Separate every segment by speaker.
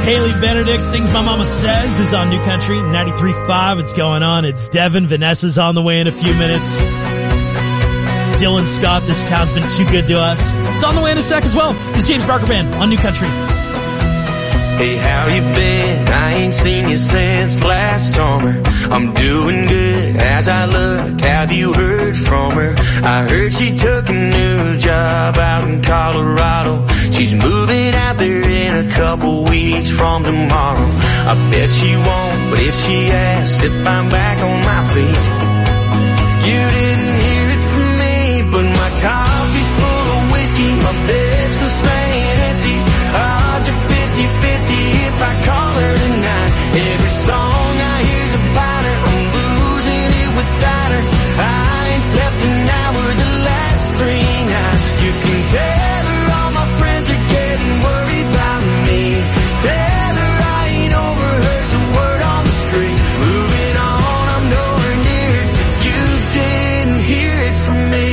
Speaker 1: Haley Benedict, Things My Mama Says, is on New Country 93.5. It's going on. It's Devin. Vanessa's on the way in a few minutes. Dylan Scott, This Town's Been Too Good to Us. It's on the way in a sec as well. It's James Barker Band on New Country.
Speaker 2: Hey, how you been? I ain't seen you since last summer. I'm doing good as I look. Have you heard from her? I heard she took a new job out in Colorado. She's moving out there in a couple weeks from tomorrow. I bet she won't, but if she asks if I'm back on my feet, you didn't hear it from me, but my coffee's full of whiskey, my bed's been staying empty. Odds are 50-50 if I call her tonight. Every song I hear's about her, I'm losing it without her. I ain't slept an hour the last 3 nights. You can tell her all my friends are getting worried about me. Tell her I ain't over her's a word on the street. Moving on, I'm nowhere near it, but you didn't hear it from me.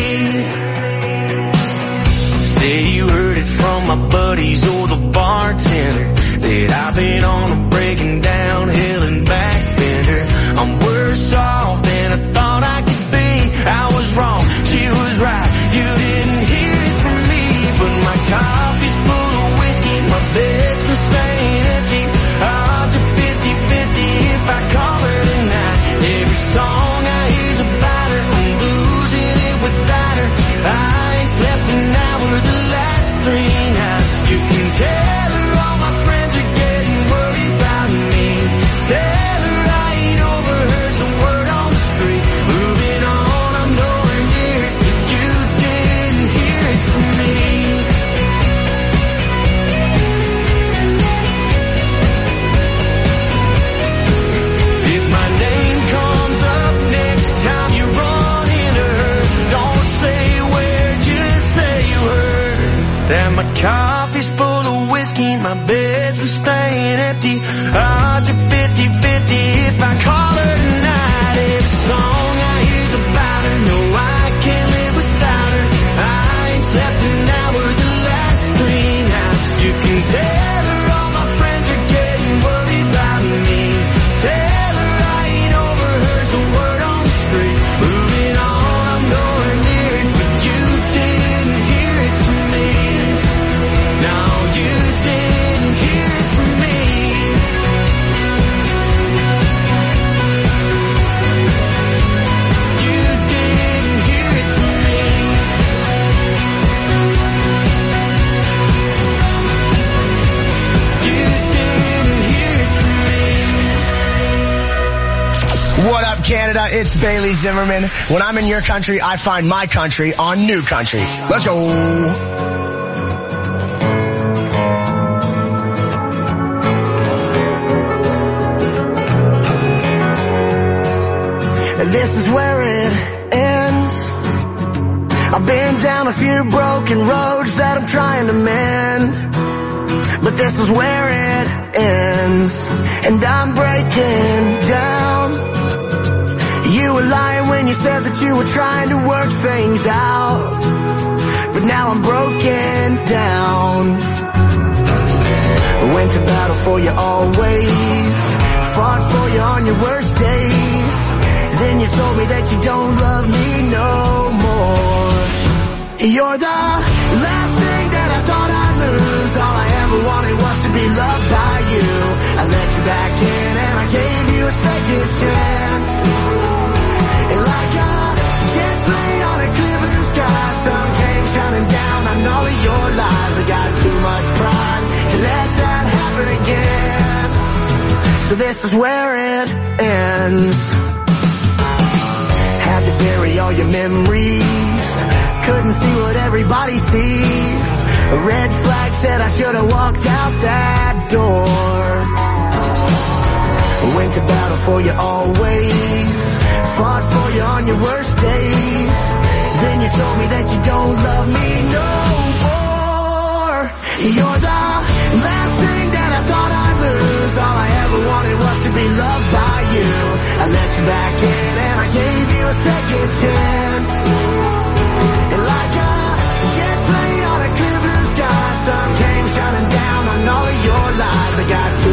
Speaker 2: Say you heard it from my buddies or the bartender that I've been on a breaking down hill and back bender. I'm worse off than I thought I could be. I was wrong, she was right. You didn't hear it from me, but my coffee's full of whiskey, my bed's been staying empty. Odds are 50-50 if I call her tonight. Every song I hear's about her, I'm losing it without her. I ain't slept an hour the last 3 nights. You can tell her all my friends are getting worried about me. Tell her I ain't over her's a word on the street. Moving on, I'm nowhere near it, but you didn't hear it from me. If my name comes up next time you run into her, don't say where, just say you heard that my coffee's full of whiskey, my bed's been staying empty. Odds are 50-50 if I call her tonight. Every song I hear's about her, no, I can't live without her. I ain't slept an hour the last 3 nights. You can tell her all my friends are getting worried about me. Tell her I ain't over her's a word on the street. Moving on, I'm nowhere near it, but you didn't hear it from me. No, you didn't hear it from me. You didn't hear it from me. You didn't hear it from me.
Speaker 3: What up, Canada? It's Bailey Zimmerman. When I'm in your country, I find my country on New Country. Let's go. This is where it ends. I've been down a few broken roads that I'm trying to mend, but this is where it ends, and I'm breaking down. You were lying when you said that you were trying to work things out, but now I'm broken down. I went to battle for you always, fought for you on your worst days. Then you told me that you don't love me no more. You're the last thing that I thought I'd lose. All I ever wanted was to be loved by you. I let you back in and I gave you a second chance. And like a jet plane on a clear blue sky, sun came shining down on all of your lies. I got too much pride to let that happen again. So this is where it ends. Had to bury all your memories, couldn't see what everybody sees. A red flag said I should have walked out that door. I went to battle for you always, fought for you on your worst days. Then you told me that you don't love me no more. You're the last thing that I thought I'd lose. All I ever wanted was to be loved by you. I let you back in and I gave you a second chance. And like a jet plane on a clear blue sky, sun came shining down on all of your lies. I got too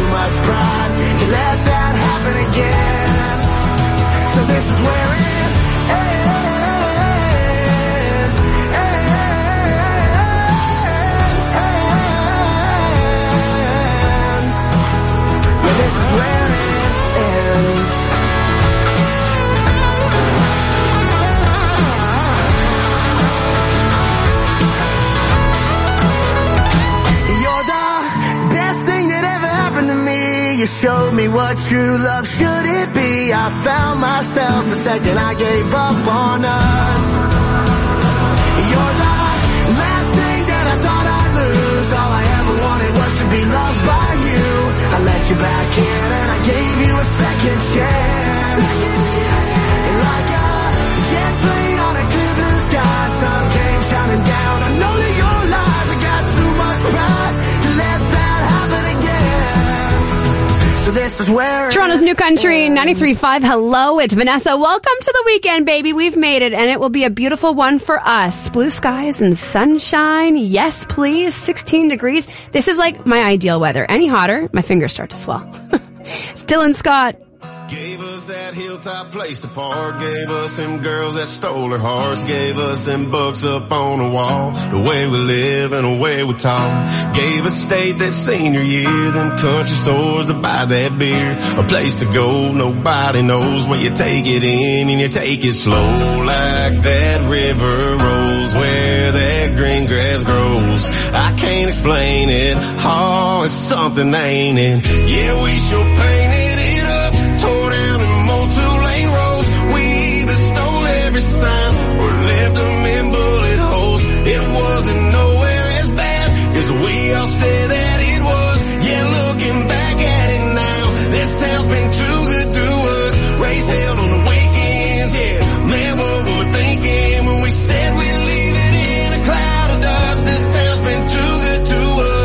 Speaker 3: showed me what true love should it be. I found myself the second I gave up on us. You're the last thing that I thought I'd lose. All I ever wanted was to be loved by you. I let you back in and I gave you a second chance. Like a jet plane on a clear blue sky, sun came shining down. I know that your lies, I got too much pride to let that happen again. So this is where
Speaker 4: Toronto's New Country 93.5. Hello, it's Vanessa. Welcome to the weekend, baby. We've made it, and it will be a beautiful one for us. Blue skies and sunshine. Yes, please. 16 degrees. This is like my ideal weather. Any hotter, my fingers start to swell. It's Dylan Scott.
Speaker 5: Gave us that hilltop place to park. Gave us them girls that stole her hearts. Gave us them books up on the wall. The way we live and the way we talk. Gave us state that senior year. Them country stores to buy that beer. A place to go nobody knows, where you take it in and you take it slow. Like that river rolls where that green grass grows. I can't explain it. Oh, it's something, ain't it? Yeah, we sure painted it up. Tore down and mowed 2-lane roads. We either stole every sign or left them in bullet holes. It wasn't nowhere as bad as we all said that it was. Yeah, looking back at it now, this town's been too good to us. Race held on the weekends, yeah. Man, what were we thinking when we said we'd leave it in a cloud of dust? This town's been too good to us.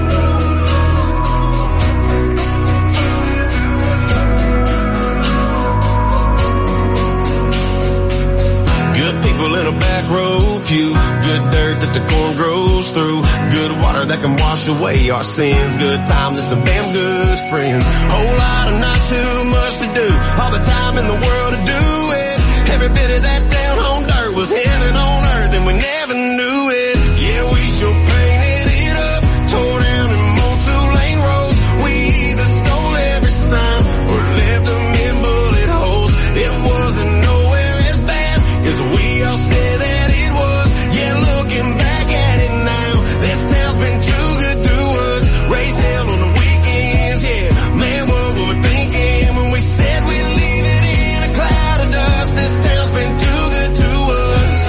Speaker 5: People in a back row pew. Good dirt that the corn grows through. Good water that can wash away our sins. Good times and some damn good friends. Whole lot of not too much to do. All the time in the world to do it. Every bit of that down home dirt was heaven on earth and we never knew it. Yeah, we sure painted it up. Tore down and mowed 2-lane roads. We either stole every sign or left them in bullet holes. It wasn't nowhere as bad as we all said that it was. Yeah, looking back at it now, this town's been too good to us. Race held on the weekends, yeah. Man, what were we thinking when we said we'd leave it in a cloud of dust? This town's been too good to us.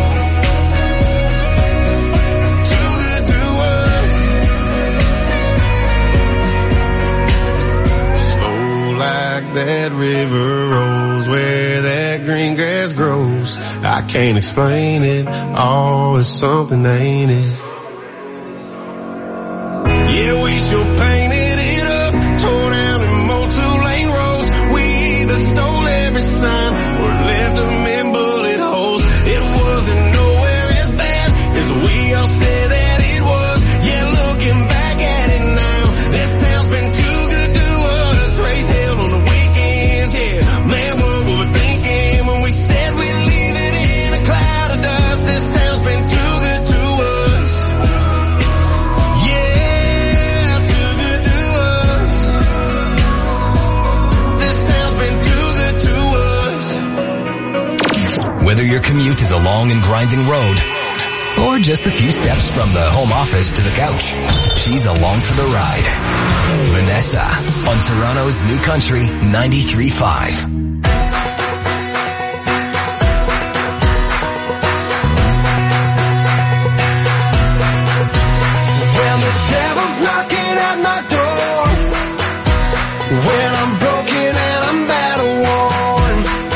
Speaker 5: Too good to us. Slow like that river rolls where that green grass grows. I can't explain it. Oh, it's something, ain't it? Yeah, we sure painted it up. Tore down and mowed 2-lane roads. We either stole every sign or left them in bullet holes. It wasn't nowhere as bad as we all said that it was. Yeah, looking back at it now, this town's been too good to us. Race held on the weekends, yeah. Man, what were we thinking when we said we'd leave it in a cloud of dust? This town's been too good to us. Yeah, too good to us. This town's been too good to us.
Speaker 6: Whether your commute is a long and grinding road or just a few steps from the home office to the couch, she's along for the ride. Vanessa on Toronto's New Country 93.5.
Speaker 3: When the devil's knocking at my door, when I'm broken and I'm battle worn,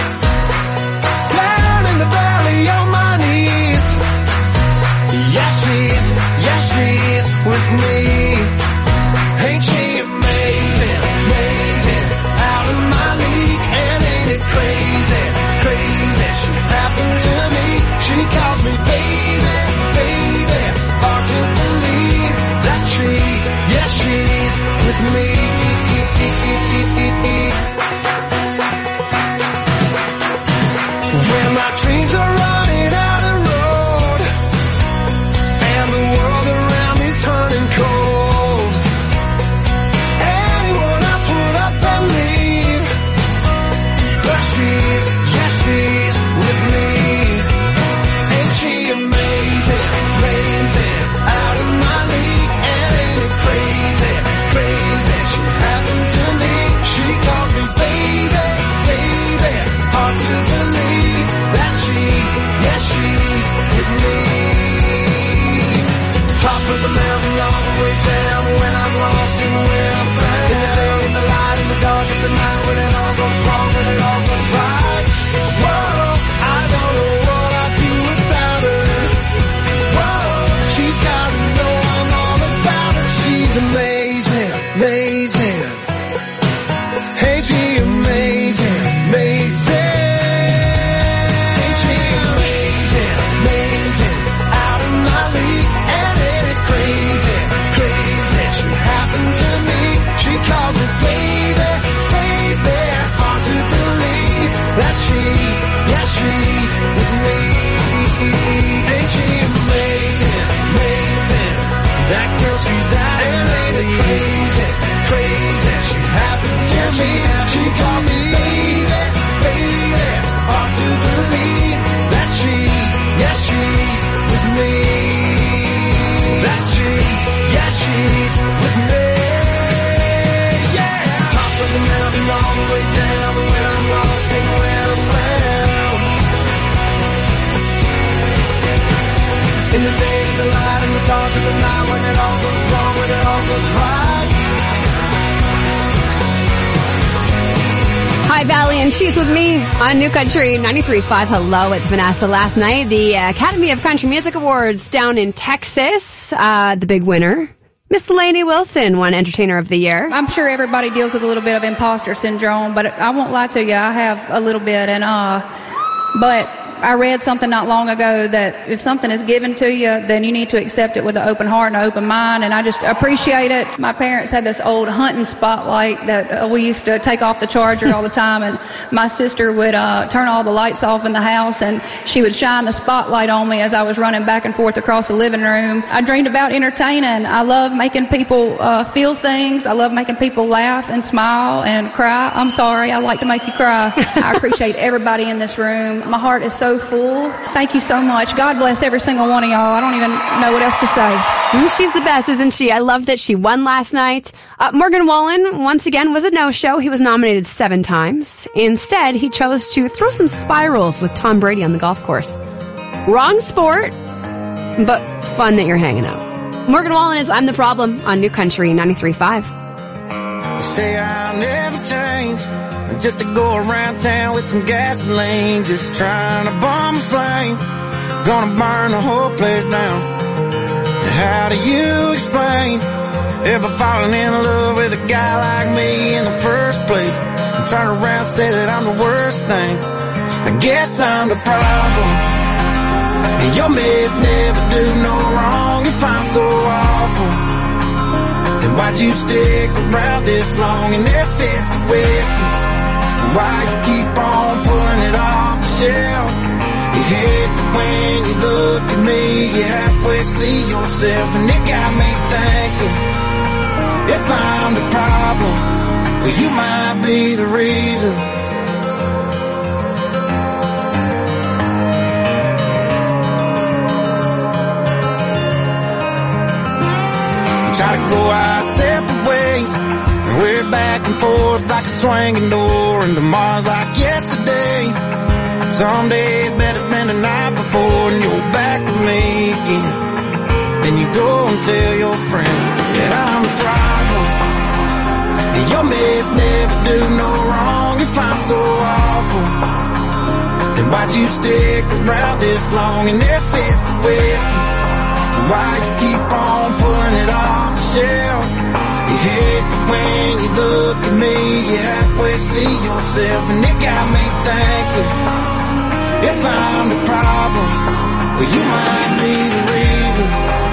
Speaker 3: down in the valley on my knees, yeah she's with me. Ain't she amazing, amazing, out of my league, and ain't it crazy, crazy, she happened to me, she calls me baby, baby, hard to believe that she's with me. When my dreams are running out of road and the world around me's turning cold, anyone else would up and leave, but she's with me. In the day to the light, in the dark of the night, when it all goes wrong, when it all goes right.
Speaker 4: Hi, Valley, and she's with me on New Country 93.5. Hello, it's Vanessa. Last night, the Academy of Country Music Awards down in Texas, the big winner, Miss Lainey Wilson, won Entertainer of the Year.
Speaker 7: I'm sure everybody deals with a little bit of imposter syndrome, but I won't lie to you, I have a little bit, but I read something not long ago that if something is given to you, then you need to accept it with an open heart and an open mind, and I just appreciate it. My parents had this old hunting spotlight that we used to take off the charger all the time, and my sister would turn all the lights off in the house, and she would shine the spotlight on me as I was running back and forth across the living room. I dreamed about entertaining. I love making people feel things. I love making people laugh and smile and cry. I'm sorry, I like to make you cry. I appreciate everybody in this room. My heart is so full. Thank you so much. God bless every single one of y'all. I don't even know what else to say.
Speaker 4: She's the best, isn't she? I love that she won last night. Morgan Wallen, once again, was a no-show. He was nominated 7 times. Instead, he chose to throw some spirals with Tom Brady on the golf course. Wrong sport, but fun that you're hanging out. Morgan Wallen is I'm the Problem on New Country 93.5.
Speaker 3: You say I'll never change, just to go around town with some gasoline, just trying to bomb a flame, gonna burn the whole place down. How do you explain ever falling in love with a guy like me in the first place, and turn around and say that I'm the worst thing? I guess I'm the problem, and your mess never do no wrong. If I'm so awful, then why'd you stick around this long? And if it's the whiskey, why you keep on pulling it off the shelf? You hate that when you look at me, you halfway see yourself, and it got me thinking, if I'm the problem, well, you might be the reason. Try to go our separate ways, and we're back and forth like a swinging door, and tomorrow's like yesterday. Some days better than the night before, and you're back with me again. Then you go and tell your friends that I'm the problem, and your mess never do no wrong. If I'm so awful, then why'd you stick around this long? And if it's the whiskey, why you keep on pulling it off the shelf? You hate that when you look at me, you halfway see yourself, and it got me thinking, if I'm the problem, well, you might be the reason.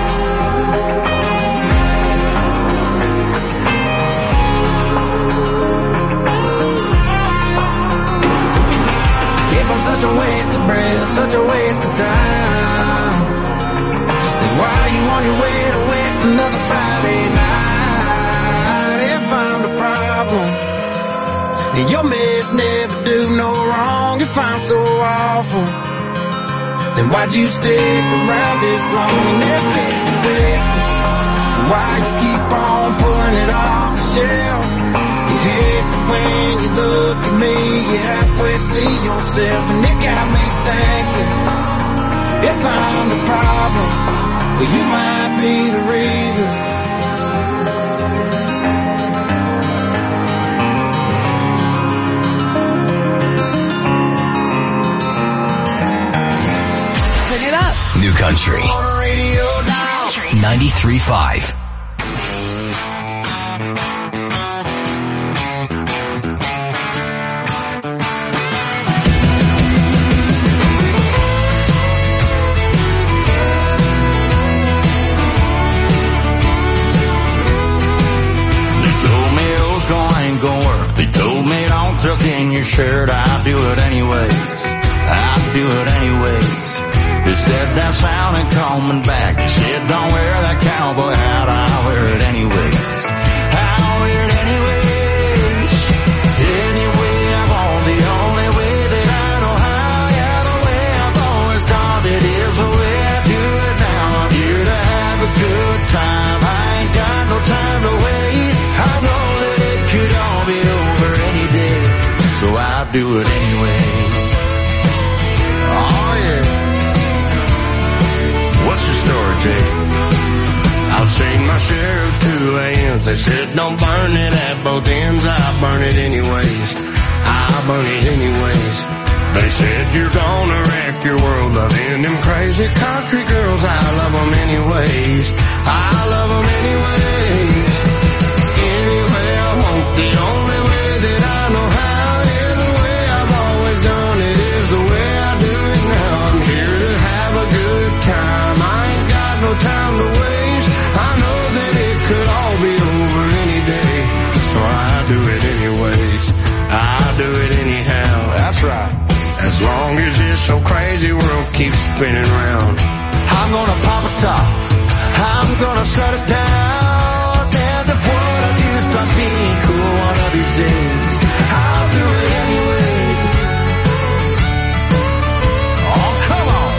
Speaker 3: If I'm such a waste of breath, such a waste of time, then why are you on your way to waste another Friday night? If I'm the problem, and your mess never do no wrong. If I'm so awful, then why'd you stick around this long? And if it's the whiskey, why you keep on pulling it off the shelf? You hate that when you look at me, you halfway see yourself, and it got me thinking, if I'm the problem, well, you might be the reason.
Speaker 6: New Country 93.5.
Speaker 8: They told me don't tuck in your shirt, I'll do it anyways. I'll do it anyways. They said that sounded coming back. They said don't wear that cowboy hat, I'll wear it anyways. I'll wear it anyways. Anyway, I want the only way that I know how. Yeah, the way I've always thought it is the way I do it now. I'm here to have a good time. I ain't got no time to waste. I know that it could all be over any day, so I'll do it anyways. Oh yeah. What's your
Speaker 5: said don't burn it at both ends, I'll burn it anyways. I'll burn it anyways. They said you're gonna wreck your world loving them crazy country girls. I love them anyways. I love them anyways. Any way I want, the only way that I know how is the way I've always done it, is the way I do it now. I'm here to have a good time. I ain't got no time to waste. I know that it could all be over any day, so I do it anyways. I do it anyhow. That's right. As long as this so crazy world keeps spinning round. I'm gonna pop a top. I'm gonna shut it down. And if what I do stops being cool one of these days, I'll do it anyways. Oh, come on.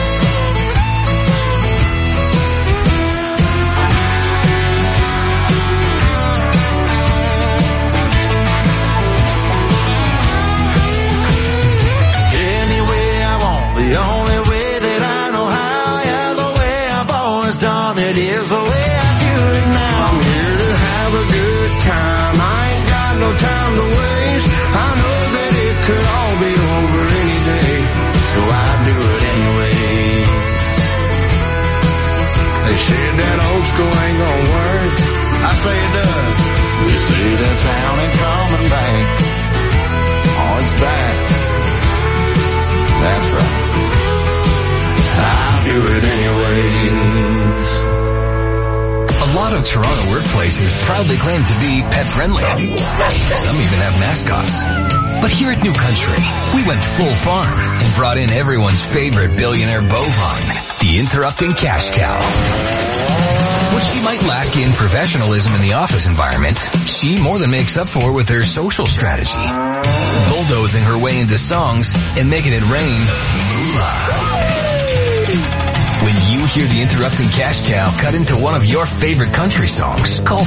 Speaker 5: The only way that I know how, yeah, the way I've always done it is the way I do it now. I'm here to have a good time. I ain't got no time to waste. I know that it could all be over any day, so I do it anyways. They said that old school ain't gonna work. I say it does. You see that town ain't coming back. Oh, it's back. That's right. I'll do it anyways.
Speaker 6: A lot of Toronto workplaces proudly claim to be pet-friendly. Some even have mascots. But here at New Country, we went full farm and brought in everyone's favorite billionaire bovine, the interrupting cash cow. What she might lack in professionalism in the office environment, she more than makes up for with her social strategy. Bulldozing her way into songs and making it rain moolah. When you hear the interrupting cash cow cut into one of your favorite country songs, call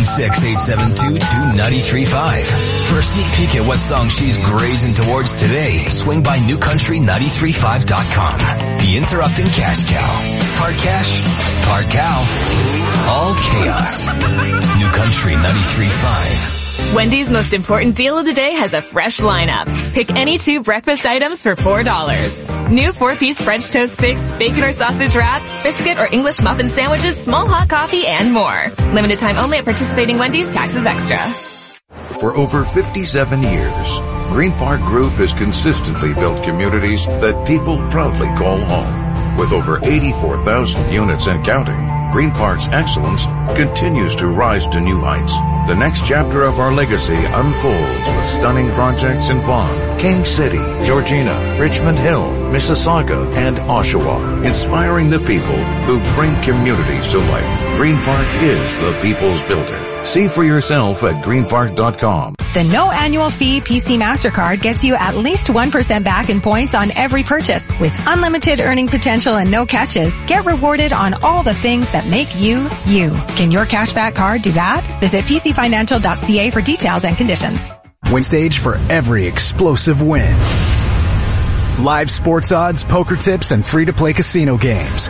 Speaker 6: 416-872-2935. For a sneak peek at what song she's grazing towards today, swing by newcountry935.com. The interrupting cash cow. Part cash, part cow, all chaos. New Country 93.5.
Speaker 9: Wendy's most important deal of the day has a fresh lineup. Pick any 2 breakfast items for $4. New 4-piece French toast sticks, bacon or sausage wrap, biscuit or English muffin sandwiches, small hot coffee, and more. Limited time only at participating Wendy's, taxes extra.
Speaker 10: For over 57 years, Green Park Group has consistently built communities that people proudly call home. With over 84,000 units and counting, Green Park's excellence continues to rise to new heights. The next chapter of our legacy unfolds with stunning projects in Vaughan, King City, Georgina, Richmond Hill, Mississauga, and Oshawa, inspiring the people who bring communities to life. Green Park is the people's builder. See for yourself at greenpark.com.
Speaker 11: The no annual fee PC MasterCard gets you at least 1% back in points on every purchase. With unlimited earning potential and no catches, get rewarded on all the things that make you, you. Can your cashback card do that? Visit pcfinancial.ca for details and conditions.
Speaker 12: Win stage for every explosive win. Live sports odds, poker tips, and free-to-play casino games.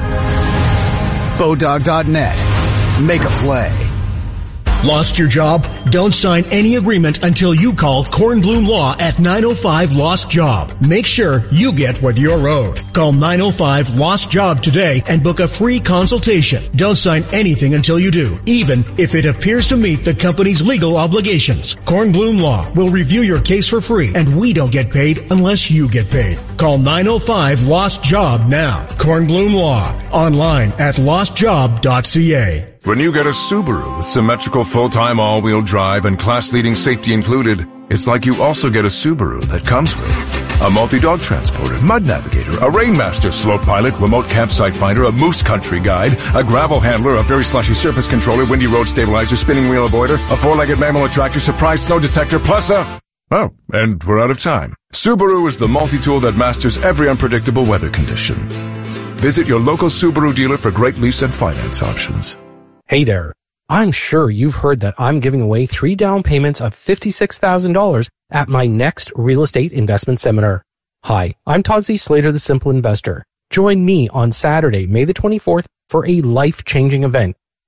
Speaker 12: Bodog.net. Make a play.
Speaker 13: Lost your job? Don't sign any agreement until you call Kornblum Law at 905 Lost Job. Make sure you get what you're owed. Call 905 Lost Job today and book a free consultation. Don't sign anything until you do, even if it appears to meet the company's legal obligations. Kornblum Law will review your case for free, and we don't get paid unless you get paid. Call 905 Lost Job now. Kornblum Law. Online at lostjob.ca.
Speaker 14: When you get a Subaru with symmetrical full-time all-wheel drive and class-leading safety included, it's like you also get a Subaru that comes with a multi-dog transporter, mud navigator, a Rainmaster slope pilot, remote campsite finder, a moose country guide, a gravel handler, a very slushy surface controller, windy road stabilizer, spinning wheel avoider, a four-legged mammal attractor, surprise snow detector, plus a... Oh, and we're out of time. Subaru is the multi-tool that masters every unpredictable weather condition. Visit your local Subaru dealer for great lease and finance options.
Speaker 15: Hey there. I'm sure you've heard that I'm giving away 3 down payments of $56,000 at my next real estate investment seminar. Hi, I'm Todd Z. Slater, the Simple Investor. Join me on Saturday, May the 24th for a life-changing event.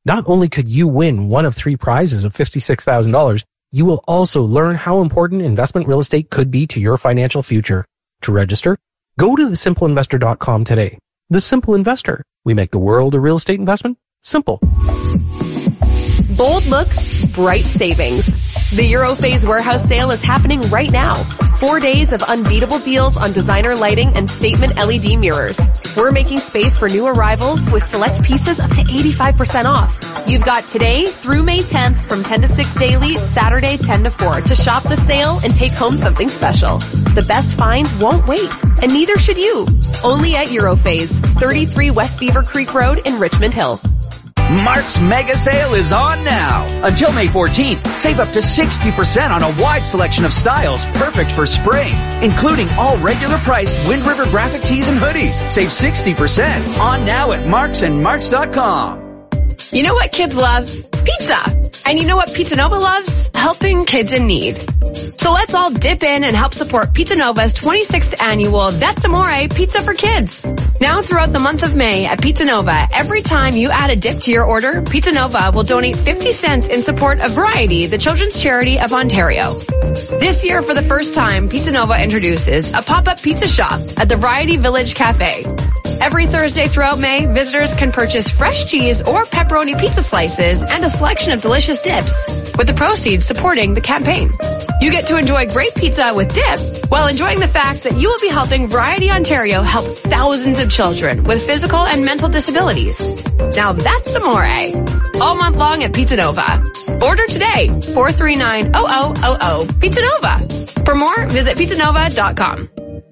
Speaker 15: Not only could you win one of 3 prizes of $56,000, you will also learn how important investment real estate could be to your financial future. To register, go to thesimpleinvestor.com today. The Simple Investor. We make the world of real estate investment simple.
Speaker 16: Bold looks, bright savings. The Europhase warehouse sale is happening right now. 4 days of unbeatable deals on designer lighting and statement LED mirrors. We're making space for new arrivals with select pieces up to 85% off. You've got today through May 10th from 10 to 6 daily, Saturday 10 to 4 to shop the sale and take home something special. The best find won't wait, and neither should you. Only at Europhase, 33 West Beaver Creek Road in Richmond Hill.
Speaker 17: Mark's Mega Sale is on now. Until May 14th, save up to 60% on a wide selection of styles perfect for spring, including all regular priced Wind River graphic tees and hoodies. Save 60% on now at marksandmarks.com.
Speaker 16: You know what kids love? Pizza. And you know what Pizza Nova loves? Helping kids in need. So let's all dip in and help support Pizza Nova's 26th annual That's Amore Pizza for Kids. Now throughout the month of May at Pizza Nova, every time you add a dip to your order, Pizza Nova will donate 50 cents in support of Variety, the children's charity of Ontario. This year, for the first time, Pizza Nova introduces a pop-up pizza shop at the Variety Village Cafe. Every Thursday throughout May, visitors can purchase fresh cheese or pepperoni pizza slices and a selection of delicious dips, with the proceeds supporting the campaign. You get to enjoy great pizza with dip while enjoying the fact that you will be helping Variety Ontario help thousands of children with physical and mental disabilities. Now that's amore. All month long at Pizza Nova. Order today, 439-0000. Pizza Nova. For more, visit pizzanova.com.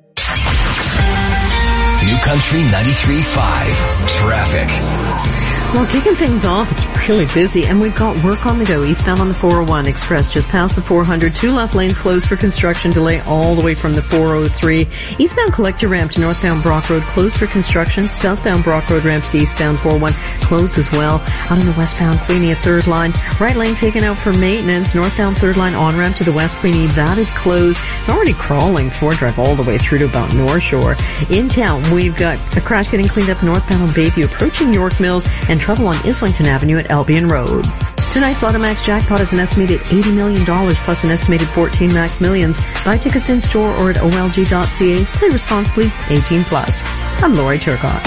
Speaker 6: New Country 93.5 Traffic.
Speaker 18: Well, kicking things off, it's really busy, and we've got work on the go. Eastbound on the 401 Express, just past the 400. 2 left lanes closed for construction, delay all the way from the 403. Eastbound collector ramp to northbound Brock Road closed for construction. Southbound Brock Road ramp to the eastbound 401 closed as well. Out on the westbound Queenie, a 3rd line. Right lane taken out for maintenance. Northbound 3rd line on ramp to the west Queenie, that is closed. It's already crawling Ford Drive all the way through to about North Shore. In town, we've got a crash getting cleaned up northbound on Bayview, approaching York Mills, and trouble on Islington Avenue at Albion Road. Tonight's Lotto Max jackpot is an estimated $80 million plus an estimated 14 Max Millions. Buy tickets in store or at olg.ca. Play responsibly, 18+. I'm Lori Turcotte.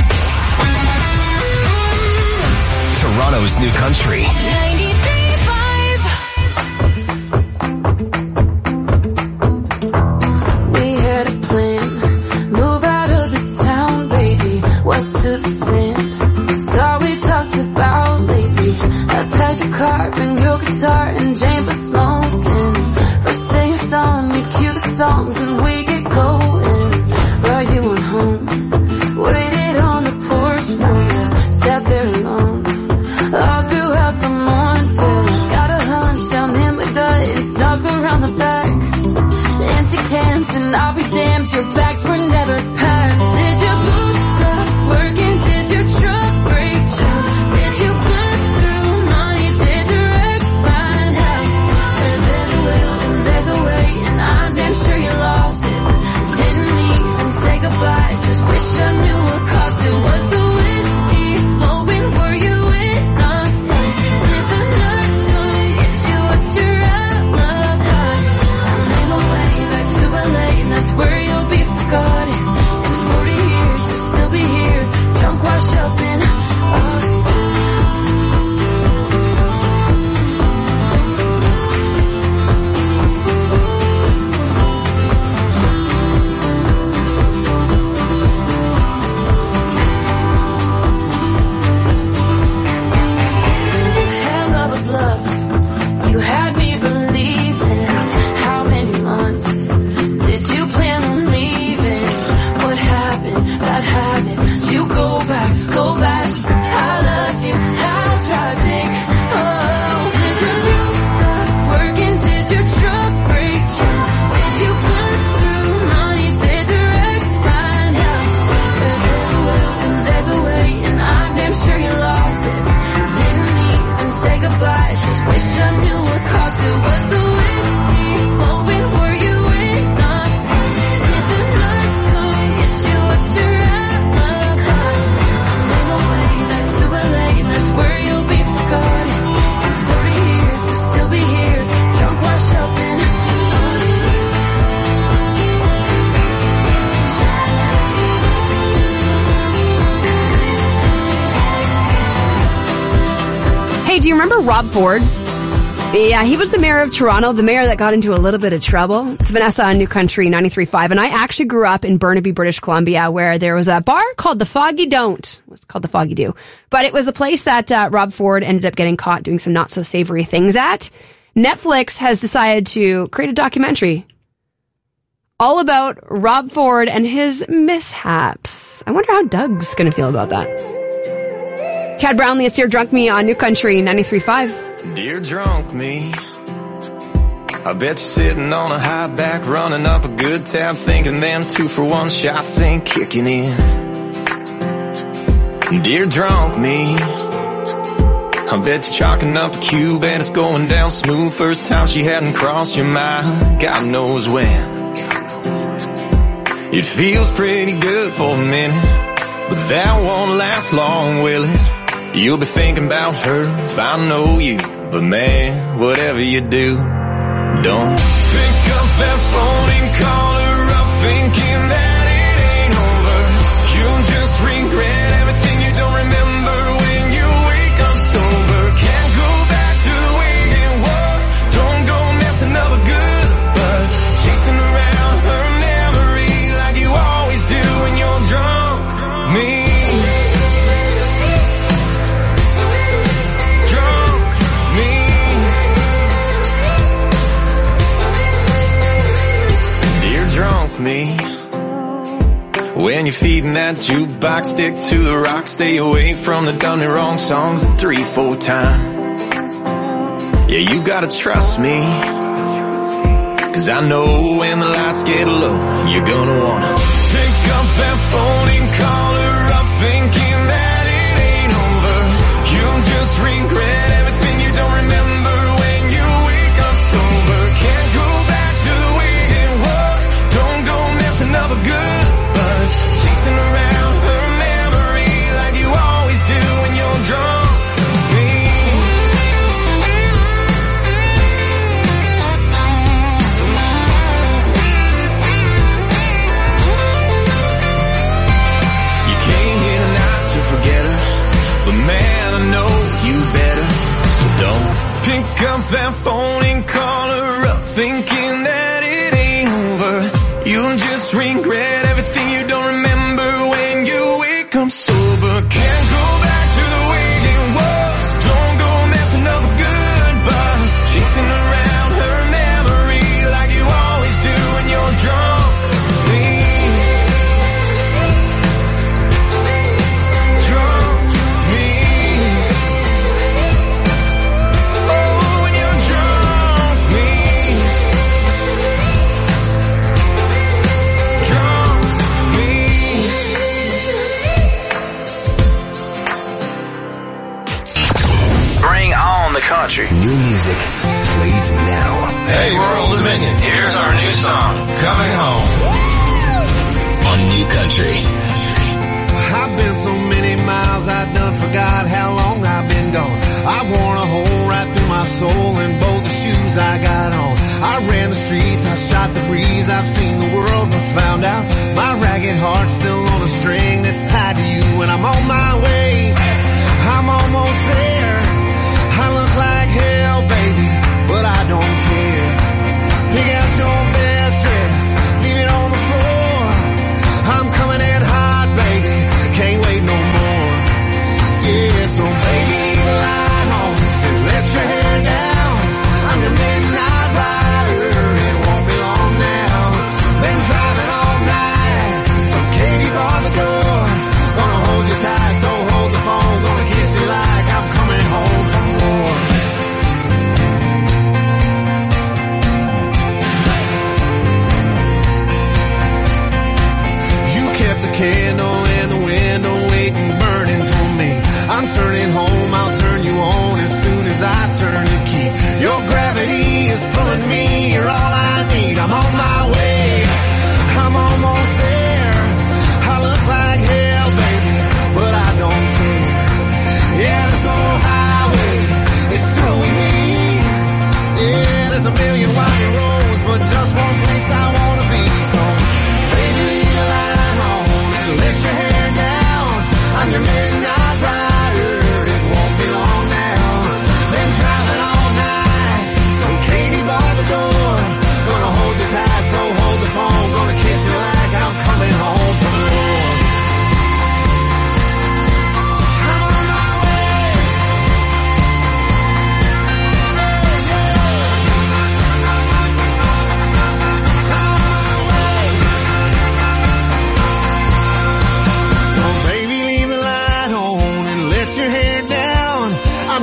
Speaker 6: Toronto's New Country.
Speaker 19: 93.5. We had a plan. Move out of this town, baby. West to the sand. It's all we talked about lately. I packed the car, bring your guitar, and Jane for smoking. First thing it's on, we cue the songs and we get going. Brought you on home, waited on the porch for you, sat there alone all throughout the morning till got a hunch down in my gut and snuck around the back. Empty cans and I'll be damned, your bags were never packed. Did your boots stop working? Did your truck break down? Did you burn through money? Did your ex find out? And there's a will and there's a way, and I'm damn sure you lost it. Didn't even say goodbye, just wish I knew what caused it. Was the whiskey flowing? Were you in a fight? Did the nurse come get you? What's your outlook like? I made my way back to LA, and that's where you'll be forgotten.
Speaker 4: Do you remember Rob Ford? Yeah, he was the mayor of Toronto, the mayor that got into a little bit of trouble. It's Vanessa on New Country 93.5, and I actually grew up in Burnaby, British Columbia, where there was a bar called the Foggy Don't. It's called the Foggy Do. But it was the place that Rob Ford ended up getting caught doing some not-so-savory things at. Netflix has decided to create a documentary all about Rob Ford and his mishaps. I wonder how Doug's going to feel about that. Chad Brownlee, it's Dear Drunk Me on New Country 93.5.
Speaker 2: Dear drunk me, I bet you're sitting on a high back, running up a good tab, thinking them 2-for-1 shots ain't kicking in. Dear drunk me, I bet you're chalking up a cube and it's going down smooth. First time she hadn't crossed your mind, God knows when. It feels pretty good for a minute, but that won't last long, will it? You'll be thinking about her if I know you, but man, whatever you do, don't pick up that phone and call her up thinking that it ain't over. You'll just regret everything you don't remember when you wake up sober. Can't go back to the way it was. Don't go messing up a good buzz, chasing around her memory like you always do when you're drunk. Me. Drunk me. When you're feeding that jukebox, stick to the rock, stay away from the done and wrong songs 3-4 times. Yeah, you gotta trust me, 'cause I know when the lights get low, you're gonna wanna pick up that phone and call her up thinking that it ain't over. You'll just regret everything you don't remember when you wake up sober. Can't go back to the way it was. Don't go messing up a good buzz, chasing around her memory like you always do when you're drunk. Me. You came here tonight to forget her, but man, I know you better, so don't pick up that phone and call her up thinking that it ain't over. You'll just regret everything you don't remember when you wake up sober. Can't go back to the way it was. Don't go messing up a good buzz, chasing around her memory like you always do when you're drunk. Me. Drunk me. Oh, when you're drunk me.
Speaker 6: Bring on the country. New music plays now.
Speaker 2: Hey, we're Old Dominion. Here's our new song, Coming Home.
Speaker 6: On New Country.
Speaker 3: I've been so many miles, I done forgot how long I've been gone. I worn a hole right through my soul in both the shoes I got on. I ran the streets, I shot the breeze, I've seen the world but found out my ragged heart's still on a string that's tied to you, and I'm on my way. I'm almost there. I look like hell, baby, but I don't care. Pick out your best dress, leave it on the floor. I'm coming in hot, baby, can't wait no more. Yeah, so baby, leave the light on and let your hair down. I'm the midnight rider, it won't be long now. Been driving all night, so Katie bar the door. Gonna hold you tight, so hold the phone. Gonna kiss you like I'm coming home from war. You kept the candle in the window, waiting, burning for me. I'm turning home, I'll turn you on as soon as I turn the key. Your gravity is pulling me, you're all I need. I'm on my way, I'm almost there. I look like hell, baby, but I don't care. Yeah, this old highway is through with me. Yeah, there's a million winding roads, but just one place I wanna be. So, baby, leave the light on and let your hair down. I'm your midnight rider,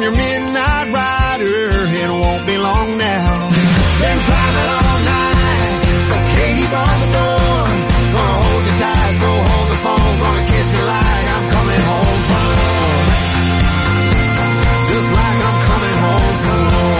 Speaker 5: your midnight rider. It won't be long now. Been driving all night, so Katie bar the door. Gonna hold you tight, so hold the phone. Gonna kiss you like I'm coming home from war. Just like I'm coming home from war.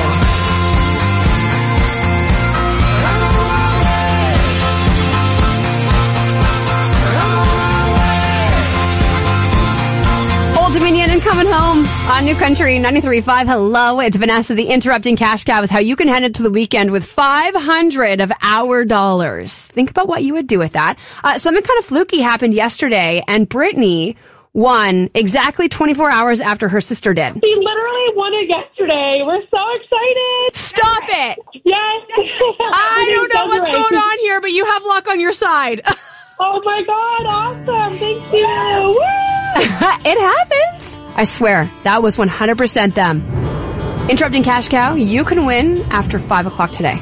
Speaker 4: Dominion and Coming Home on New Country 93.5. Hello, it's Vanessa. The Interrupting Cash Cow is how you can head into the weekend with 500 of our dollars. Think about what you would do with that. Something kind of fluky happened yesterday, and Brittany won exactly 24 hours after her sister did.
Speaker 20: She literally won it yesterday. We're so excited.
Speaker 4: Stop it.
Speaker 20: Yes.
Speaker 4: I don't know what's going on here, but you have luck on your side.
Speaker 20: Oh my God. Awesome. Thank you. Woo!
Speaker 4: It happens. I swear, that was 100% them. Interrupting Cash Cow, you can win after 5 o'clock today.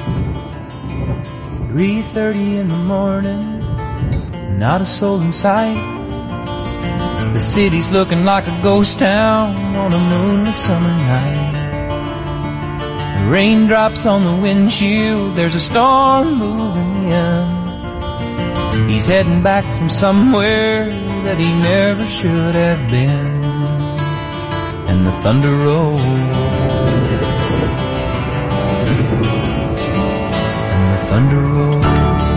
Speaker 21: 3:30 in the morning, not a soul in sight. The city's looking like a ghost town on a moonlit summer night. Raindrops on the windshield, there's a storm moving in. He's heading back from somewhere that he never should have been. And the thunder rolls. And the thunder rolls.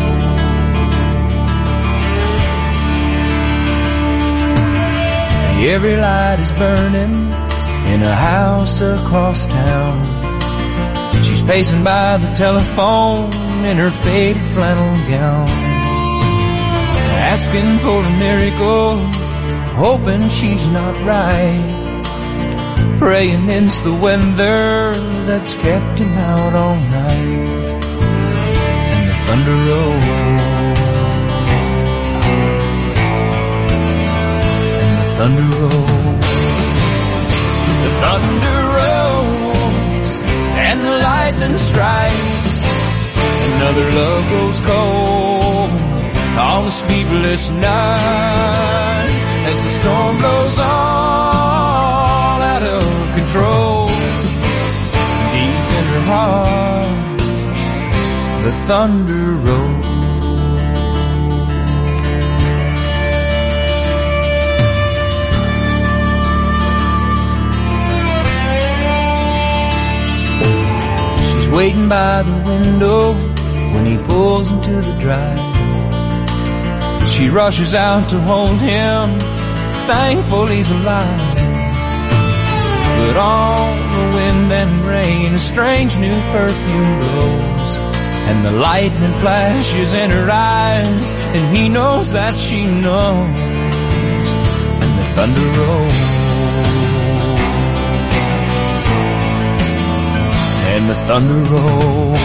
Speaker 21: Every light is burning in a house across town. She's pacing by the telephone in her faded flannel gown, asking for a miracle, hoping she's not right, praying it's the weather that's kept him out all night. And the thunder rolls. And the thunder rolls. The thunder rolls. And the lightning strikes. Another love grows cold on a sleepless night as the storm blows all out of control. Deep in her heart, the thunder rolls. She's waiting by the window when he pulls into the drive. She rushes out to hold him, thankful he's alive. But on the wind and rain, a strange new perfume blows, and the lightning flashes in her eyes, and he knows that she knows. And the thunder rolls. And the thunder rolls.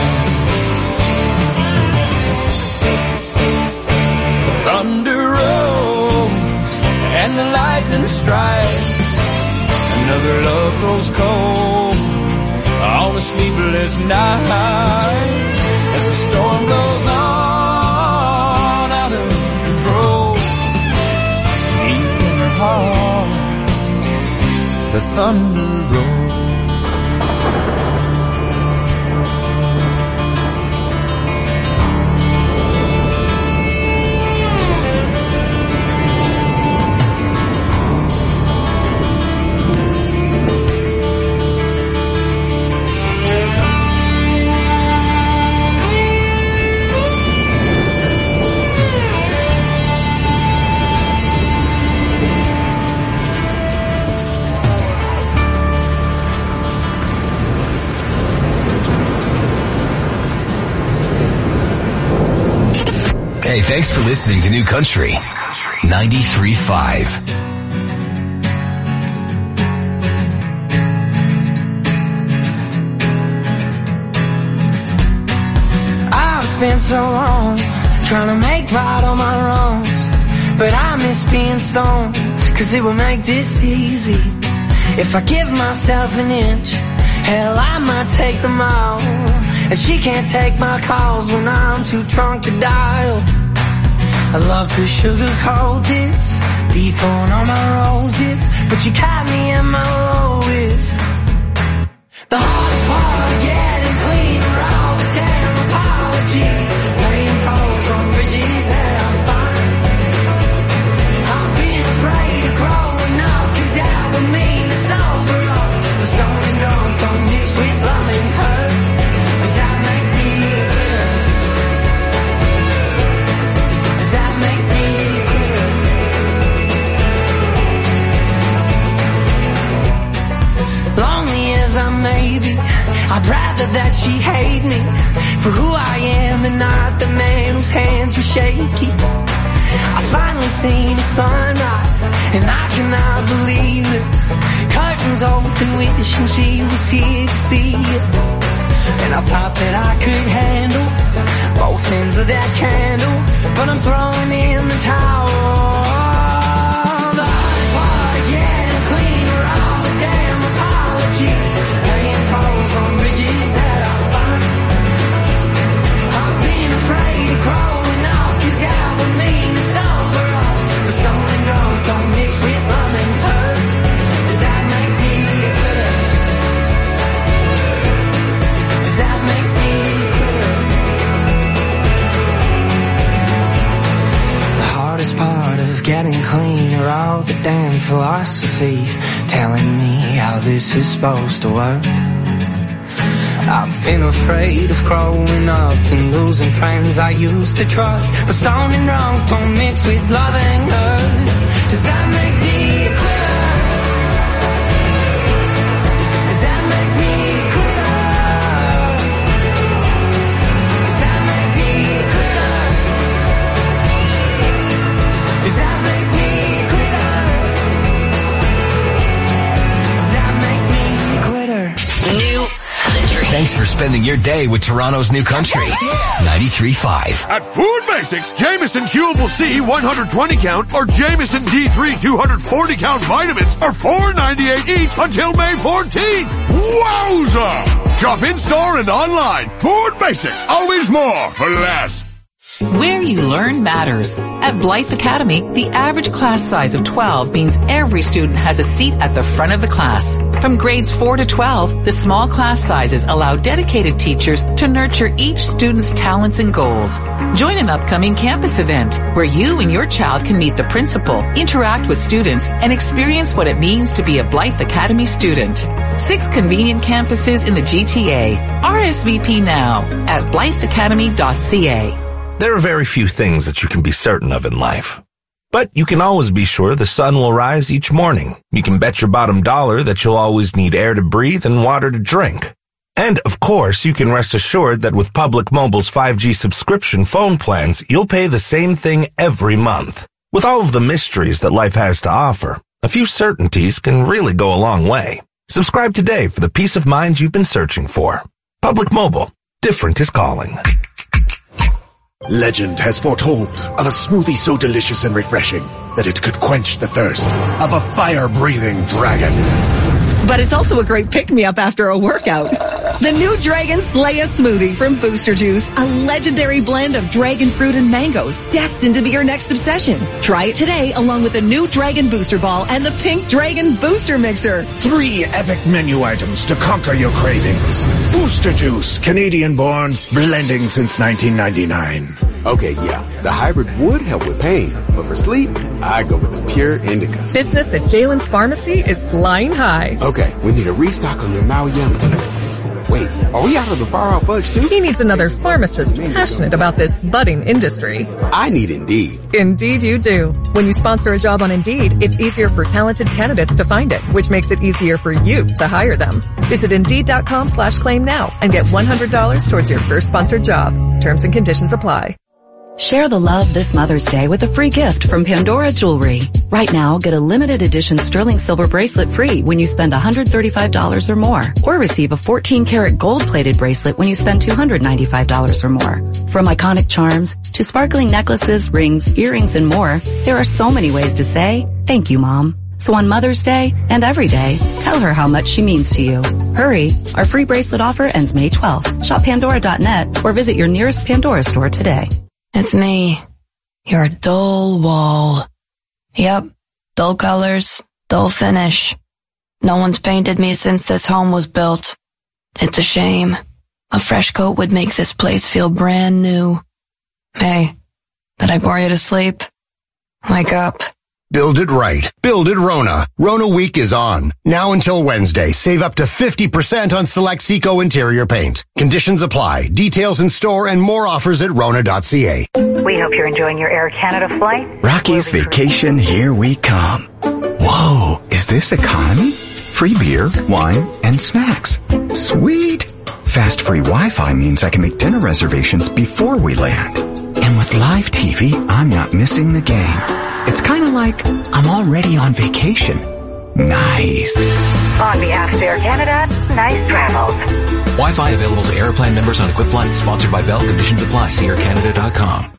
Speaker 21: Thunder rolls and the lightning strikes. Another love grows cold on a sleepless night as the storm blows on out of control. Deep in her heart, the thunder rolls.
Speaker 6: Hey, thanks for listening to New Country 93.5.
Speaker 3: I've spent so long trying to make right all my wrongs, but I miss being stoned, 'cause it would make this easy. If I give myself an inch, hell, I might take the mile. And she can't take my calls when I'm too drunk to dial. I love to sugarcoat this, dethrone all my roses, but you caught me at my lowest. I'd rather that she hate me for who I am and not the man whose hands were shaky. I finally seen the sunrise and I cannot believe it. Curtains open, wishing she was here to see it. And I thought that I could handle both ends of that candle, but I'm throwing in the towel. The hard part, getting clean are all the damn apologies, laying tolls on bridges that I burned. I've been afraid of growing up, 'cause God would mean to stumble up. But stone and drunk don't mix with love and hurt. Does that make me a quitter? Does that make me a quitter? The hardest part of getting clean are all the damn philosophies telling me how this is supposed to work. I've been afraid of growing up and losing friends I used to trust. But stone and drunk don't mix with love and hurt. Does that make me a quitter? Does that make me a quitter? Does that make me a quitter? Does that make me a quitter? Does that make me a quitter?
Speaker 6: New Country. Thanks for spending your day with Toronto's New Country. 93.5.
Speaker 1: At Food Basics, Jameson Chewable C 120 count or Jameson D3 240 count vitamins are $4.98 each until May 14th. Wowza! Shop in store and online. Food Basics, always more for less.
Speaker 22: Where you learn matters. At Blythe Academy, the average class size of 12 means every student has a seat at the front of the class. From grades 4 to 12, the small class sizes allow dedicated teachers to nurture each student's talents and goals. Join an upcoming campus event where you and your child can meet the principal, interact with students, and experience what it means to be a Blythe Academy student. 6 convenient campuses in the GTA. RSVP now at blytheacademy.ca.
Speaker 23: There are very few things that you can be certain of in life. But you can always be sure the sun will rise each morning. You can bet your bottom dollar that you'll always need air to breathe and water to drink. And, of course, you can rest assured that with Public Mobile's 5G subscription phone plans, you'll pay the same thing every month. With all of the mysteries that life has to offer, a few certainties can really go a long way. Subscribe today for the peace of mind you've been searching for. Public Mobile. Different is calling.
Speaker 24: Legend has foretold of a smoothie so delicious and refreshing that it could quench the thirst of a fire-breathing dragon.
Speaker 25: But it's also a great pick-me-up after a workout. The new Dragon Slayer smoothie from Booster Juice, a legendary blend of dragon fruit and mangoes, destined to be your next obsession. Try it today along with the new Dragon Booster Ball and the Pink Dragon Booster Mixer.
Speaker 24: 3 epic menu items to conquer your cravings. Booster Juice, Canadian-born, blending since 1999.
Speaker 26: Okay, yeah, the hybrid would help with pain, but for sleep, I go with the pure indica.
Speaker 27: Business at Jalen's Pharmacy is flying high.
Speaker 26: Okay, we need a restock on your Maui Yummy. Wait, are we out of the far-off fudge too?
Speaker 27: He needs another pharmacist passionate about this budding industry.
Speaker 26: I need Indeed.
Speaker 27: Indeed you do. When you sponsor a job on Indeed, it's easier for talented candidates to find it, which makes it easier for you to hire them. Visit Indeed.com/claim now and get $100 towards your first sponsored job. Terms and conditions apply.
Speaker 28: Share the love this Mother's Day with a free gift from Pandora Jewelry. Right now, get a limited edition sterling silver bracelet free when you spend $135 or more. Or receive a 14-karat gold-plated bracelet when you spend $295 or more. From iconic charms to sparkling necklaces, rings, earrings, and more, there are so many ways to say, thank you, Mom. So on Mother's Day and every day, tell her how much she means to you. Hurry, our free bracelet offer ends May 12th. Shop Pandora.net or visit your nearest Pandora store today.
Speaker 29: It's me, your dull wall. Yep, dull colors, dull finish. No one's painted me since this home was built. It's a shame. A fresh coat would make this place feel brand new. Hey, did I bore you to sleep? Wake up.
Speaker 30: Build it right. Build it Rona. Rona Week is on. Now until Wednesday, save up to 50% on select Seco interior paint. Conditions apply. Details in store and more offers at Rona.ca.
Speaker 31: We hope you're enjoying your Air Canada flight.
Speaker 32: Rocky's Vacation, here we come. Whoa, is this economy? Free beer, wine, and snacks. Sweet. Fast free Wi-Fi means I can make dinner reservations before we land. And with live TV, I'm not missing the game. It's kind of like I'm already on vacation. Nice.
Speaker 31: On behalf of Air Canada, nice travels.
Speaker 7: Wi-Fi available to Airplan members on equipped flights. Sponsored by Bell. Conditions apply. See aircanada.com.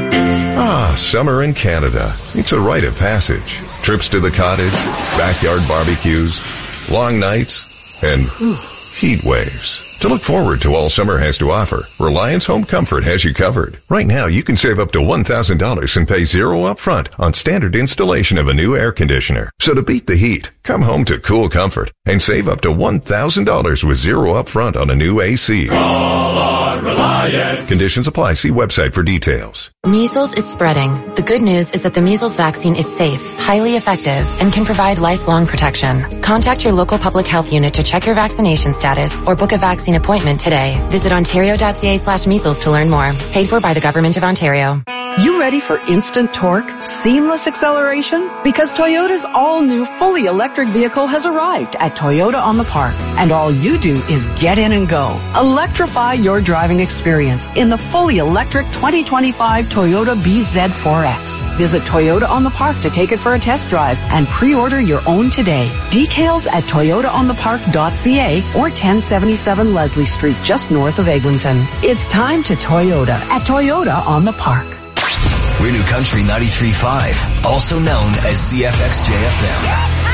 Speaker 8: Ah, summer in Canada. It's a rite of passage. Trips to the cottage, backyard barbecues, long nights, and heat waves. To look forward to all summer has to offer, Reliance Home Comfort has you covered. Right now, you can save up to $1,000 and pay zero upfront on standard installation of a new air conditioner. So to beat the heat, come home to cool comfort and save up to $1,000 with zero upfront on a new AC.
Speaker 9: Call on Reliance.
Speaker 8: Conditions apply. See website for details.
Speaker 10: Measles is spreading. The good news is that the measles vaccine is safe, highly effective, and can provide lifelong protection. Contact your local public health unit to check your vaccination status or book a vaccine appointment today. Visit ontario.ca/measles to learn more. Paid for by the Government of Ontario.
Speaker 11: You ready for instant torque, seamless acceleration? Because Toyota's all-new fully electric vehicle has arrived at Toyota on the Park. And all you do is get in and go. Electrify your driving experience in the fully electric 2025 Toyota BZ4X. Visit Toyota on the Park to take it for a test drive and pre-order your own today. Details at toyotaonthepark.ca or 1077 Leslie Street, just north of Eglinton. It's time to Toyota at Toyota on the Park.
Speaker 6: We're New Country 93.5, also known as CFXJ-FM,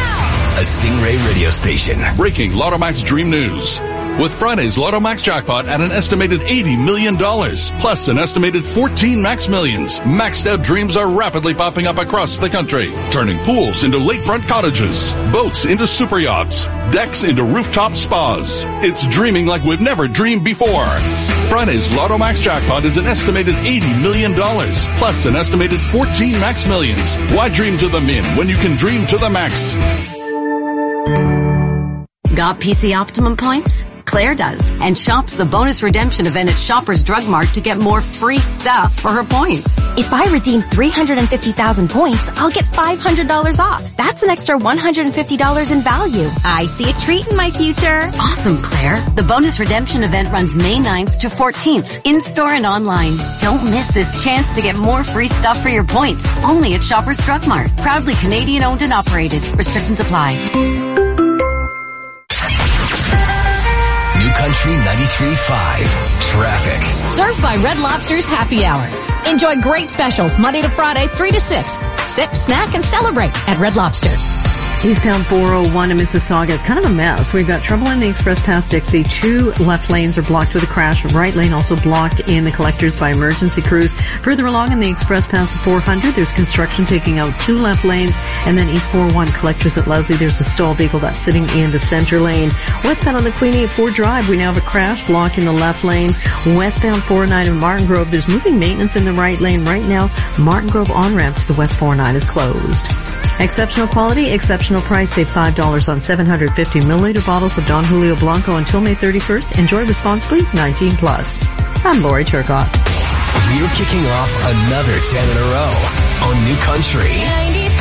Speaker 6: a Stingray radio station.
Speaker 12: Breaking Lotto Max Dream News. With Friday's Lotto Max jackpot at an estimated $80 million, plus an estimated 14 Max Millions, maxed out dreams are rapidly popping up across the country, turning pools into lakefront cottages, boats into super yachts, decks into rooftop spas. It's dreaming like we've never dreamed before. Friday's Lotto Max jackpot is an estimated $80 million, plus an estimated 14 Max Millions. Why dream to the min when you can dream to the max?
Speaker 13: Got PC Optimum points? Claire does, and shops the bonus redemption event at Shoppers Drug Mart to get more free stuff for her points.
Speaker 14: If I redeem 350,000 points, I'll get $500 off. That's an extra $150 in value. I see a treat in my future.
Speaker 13: Awesome, Claire. The bonus redemption event runs May 9th to 14th, in-store and online. Don't miss this chance to get more free stuff for your points. Only at Shoppers Drug Mart. Proudly Canadian owned and operated. Restrictions apply.
Speaker 6: New Country 93.5 Traffic.
Speaker 15: Served by Red Lobster's Happy Hour. Enjoy great specials Monday to Friday, 3 to 6. Sip, snack, and celebrate at Red Lobster.
Speaker 16: Eastbound 401 in Mississauga, kind of a mess. We've got trouble in the Express Pass Dixie. 2 left lanes are blocked with a crash. Right lane also blocked in the collectors by emergency crews. Further along in the Express Pass 400, there's construction taking out 2 left lanes. And then East 401 collectors at Leslie, there's a stalled vehicle that's sitting in the center lane. Westbound on the Queen 84 Drive, we now have a crash blocking the left lane. Westbound 409 in Martin Grove, there's moving maintenance in the right lane. Right now, Martin Grove on-ramp to the West 409 is closed. Exceptional quality, exceptional price. Save $5 on 750 milliliter bottles of Don Julio Blanco until May 31st. Enjoy responsibly, 18 plus. I'm Lori Turcotte.
Speaker 6: We're kicking off another 10 in a row on New Country 93.5.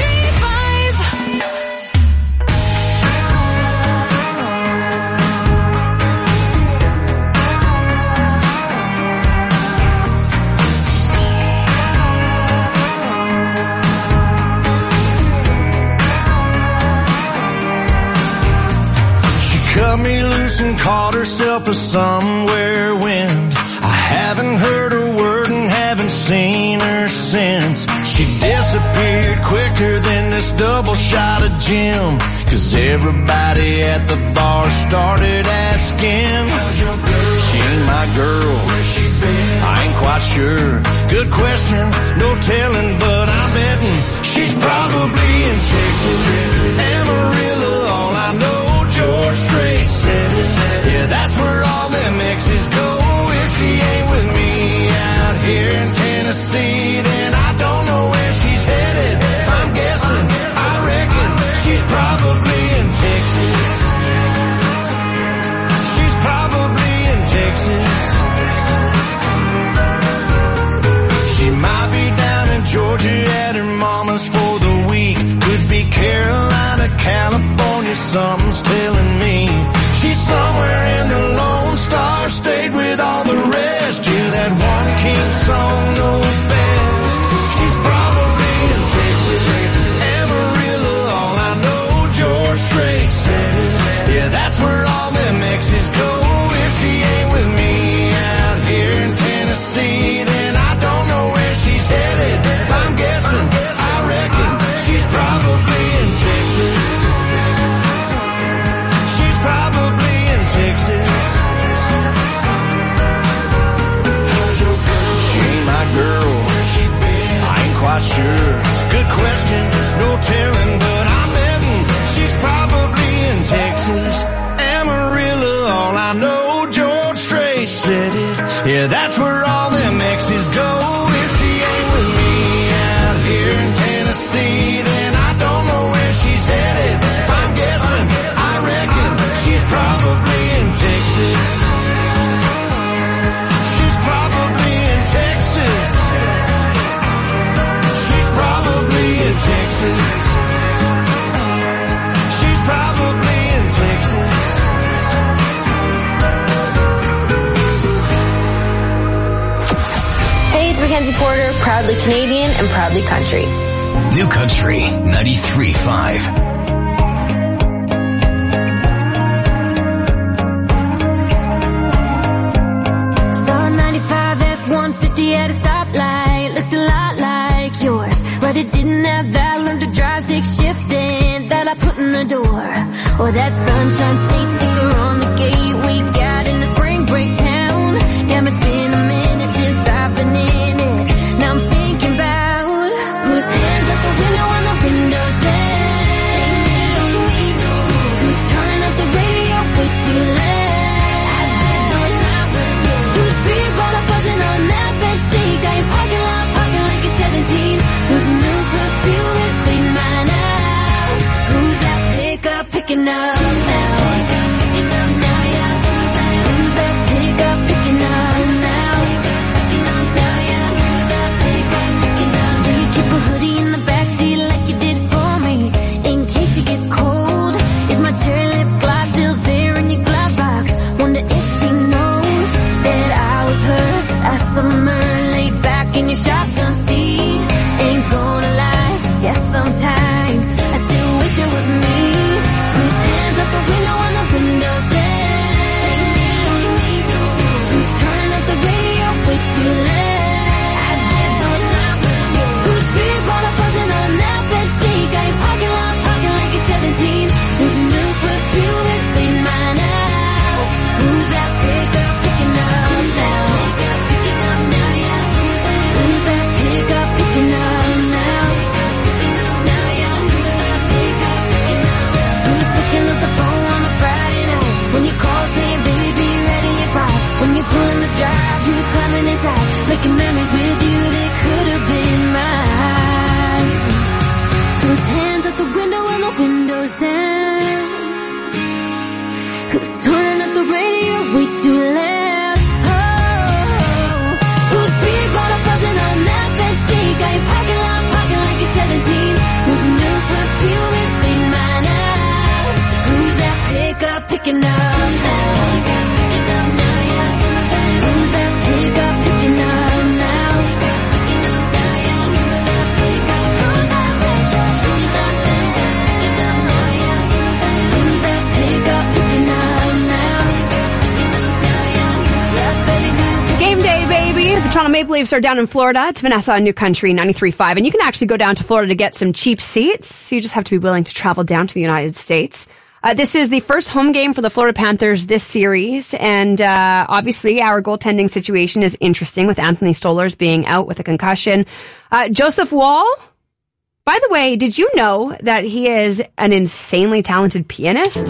Speaker 3: Cut me loose and caught herself a somewhere wind. I haven't heard a word and haven't seen her since. She disappeared quicker than this double shot of gin. 'Cause everybody at the bar started asking, she ain't my girl, where's she been? I ain't quite sure. Good question, no telling, but I'm betting she's probably in Texas. Amarillo, all I know, George Strait said it. Yeah, that's where all them exes go. If she ain't with me out here in Tennessee, then I don't know where she's headed. I'm guessing, I reckon she's probably in Texas. She's probably in Texas. She might be down in Georgia at her mama's for the week. Could be Carolina, California, something's telling me. She's somewhere in the Lone Star star stayed with all the rest. Yeah, that one king song knows best. She's probably in Texas, Amarillo, all I know, George Strait said it. Yeah, that's where all them exes go. If she ain't with me out here in Tennessee, then I don't know where she's headed. I'm guessing, I reckon, she's probably in Texas. She's probably in Texas. How's your girl? She ain't my girl. I ain't quite sure. Good question, no telling, but I'm betting she's probably in Texas. Amarillo, all I know, George Strait said it. Yeah, that's where all them exes go. If she ain't with me out here in Tennessee, then I don't know where she's headed. I'm guessing, I reckon, she's probably in Texas. She's probably in Texas. She's probably in Texas. She's probably in Texas.
Speaker 1: Hey, it's Mackenzie Porter, proudly Canadian and proudly country.
Speaker 6: New Country 93.5.
Speaker 2: Saw 95 F-150 at a stoplight, looked a lot like yours, but it didn't have that learn to drive stick shifting that I put in the door, or that sunshine state sticker on the gate we got in the spring break town. Damn, it's been a minute since I've been in it. Now I'm thinking about whose hands out the window when the window's down. Who's turning up the radio way too loud? Whose beer bottle buzzing on that bench seat? Got your parking lot parking like you're 17. Whose new perfume is clean mine out? Who's that pickup picking up now? Picking up now, yeah. Who's that pickup picking up now? Picking up now, yeah. Who's that pickup picking up? Do you keep a hoodie in the backseat like you did for me, in case she gets cold? Is my cherry lip gloss still there in your glove box? Wonder if she knows that I was her last summer, laid back in your shotgun seat. Ain't gonna lie, yes, sometimes I still wish it was me. Whose hands out the window when the window's down? Who's turning up the radio way too loud? Whose beer bottle buzzing on that bench seat? Got your parking lot parking like you're 17. Whose new perfume is clean mine out? Who's that pickup picking up now? Picking up now, yeah. Who's that pickup picking up now? Picking up now, yeah. Who's that pickup picking up? Who's picking up the phone on a Friday night when you call saying, baby, be ready at 5? When you're pulling the drive, who's climbing inside, making memories with you that could have been mine? Whose hands out the window when the window's down? Who's turning up the radio way too loud? Oh, whose beer bottle buzzing on that bench seat? Got your parking lot parking like you're 17. Whose new perfume is clean mine out? Who's that pickup picking up now? Picking up now, yeah. Who's that pickup picking up now? Picking up now, yeah. Who's that pickup? Who's that pickup? Who's that pickup picking up now, yeah? Who's that pickup picking up now? Picking up now, yeah. Who's that pickup?
Speaker 4: Game day, baby. The Toronto Maple Leafs are down in Florida. It's Vanessa on New Country 93.5. And you can actually go down to Florida to get some cheap seats. You just have to be willing to travel down to the United States. This is the first home game for the Florida Panthers this series. And obviously, our goaltending situation is interesting with Anthony Stolarz being out with a concussion. Joseph Woll, by the way, did you know that he is an insanely talented pianist?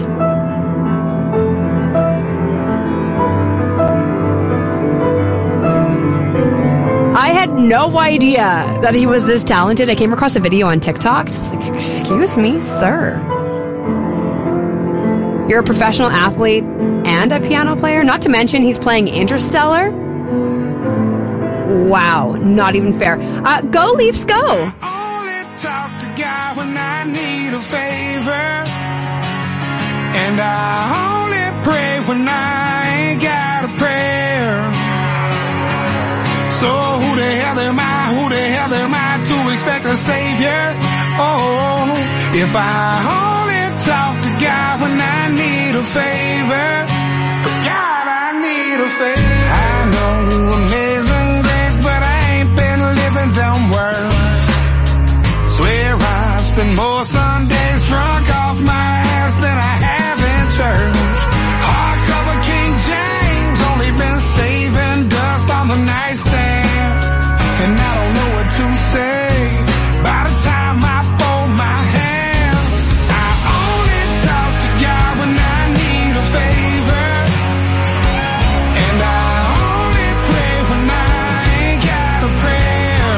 Speaker 4: I had no idea that he was this talented. I came across a video on TikTok. I was like, excuse me, sir. You're a professional athlete and a piano player? Not to mention he's playing Interstellar? Wow, not even fair. Go Leafs, go!
Speaker 3: Only talk to God when I need a favor, and I only pray when I ain't got
Speaker 5: If I only talk to God when I need a favor, God, I need a favor. I know amazing grace, but I ain't been living them words. Swear I spend more Sundays drunk off my ass than I have in church. Hardcover King James, only been saving dust on the nightstand, and I don't know what to say by the time I fold my hands. I only talk to God when I need a favor, and I only pray when I ain't got a prayer.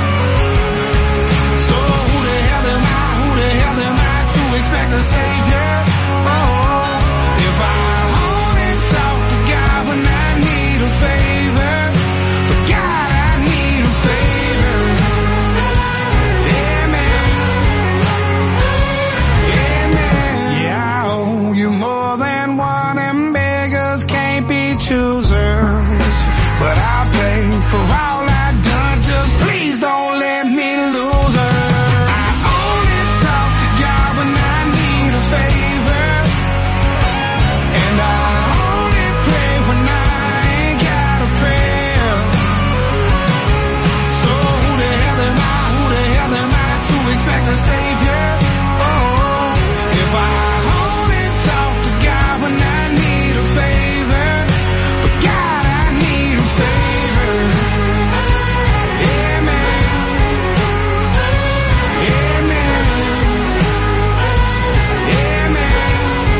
Speaker 5: So who the hell am I to expect a savior? Oh, if I only talk to God when I need a favor, but God, I need a favor. Yeah, man. Yeah, man. Yeah, I owe you more than one, and beggars can't be choosers. But I'll pay for all I've done, just please don't let me lose her. I only talk to God when I need a favor, and I only pray when I ain't got a prayer. So who the hell am I to expect a savior? Oh, if I only talk to God when I need a favor, but God, I need a favor. Yeah, man. Yeah, man. Yeah, man.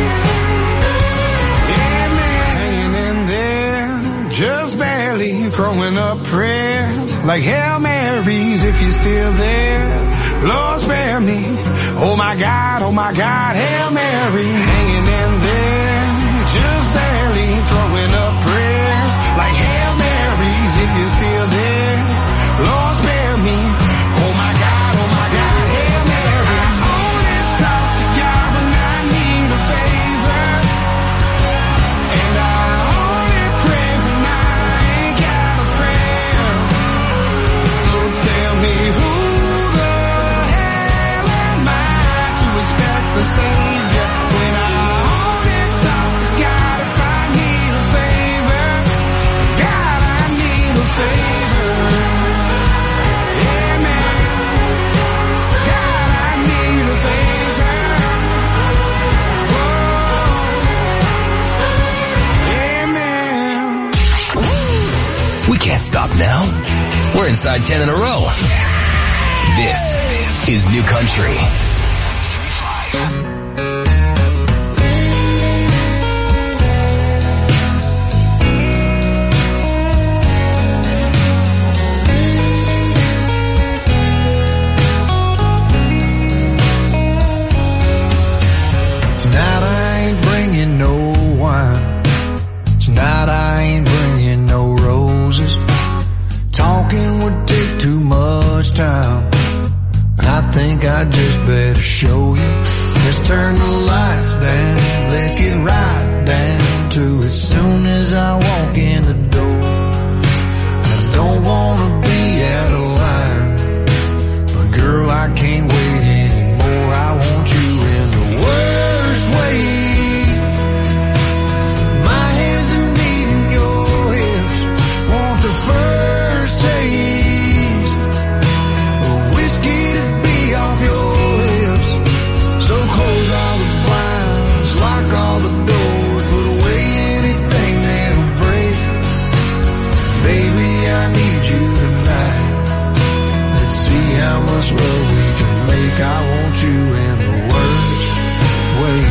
Speaker 5: Yeah, man. Hanging in there, just barely throwing up prayers like Hail Marys if you're still there. Lord, spare me. Oh my God, Hail Mary. Hanging in there, just barely throwing up prayers like Hail Marys if you're still there. Lord, spare me. Oh my God, Hail Mary. I only talk to God when I need a favor, and I only pray when I ain't got a prayer. So tell me who the hell am I to expect the savior when I only talk to God if I need a favor? God, I need a favor. Yeah, man. God, I need a favor. Whoa. Yeah, man.
Speaker 6: We can't stop now. We're inside 10 in a row. This is New Country.
Speaker 5: Tonight I ain't bringing no wine. Tonight I ain't bringing no roses. Talking would take too much time. I think I just better show you. Let's turn the lights down. Let's get right down to it soon as I walk in the door. I don't wanna be out of line, but girl, I can't wait anymore. I want you in the worst way. My hands are needing your hips. Want the first taste of whiskey to be off your lips. So close all the blinds, lock all the doors, put away anything that'll break. Baby, I need you tonight. Let's see how much love we can make. I want you in the worst way.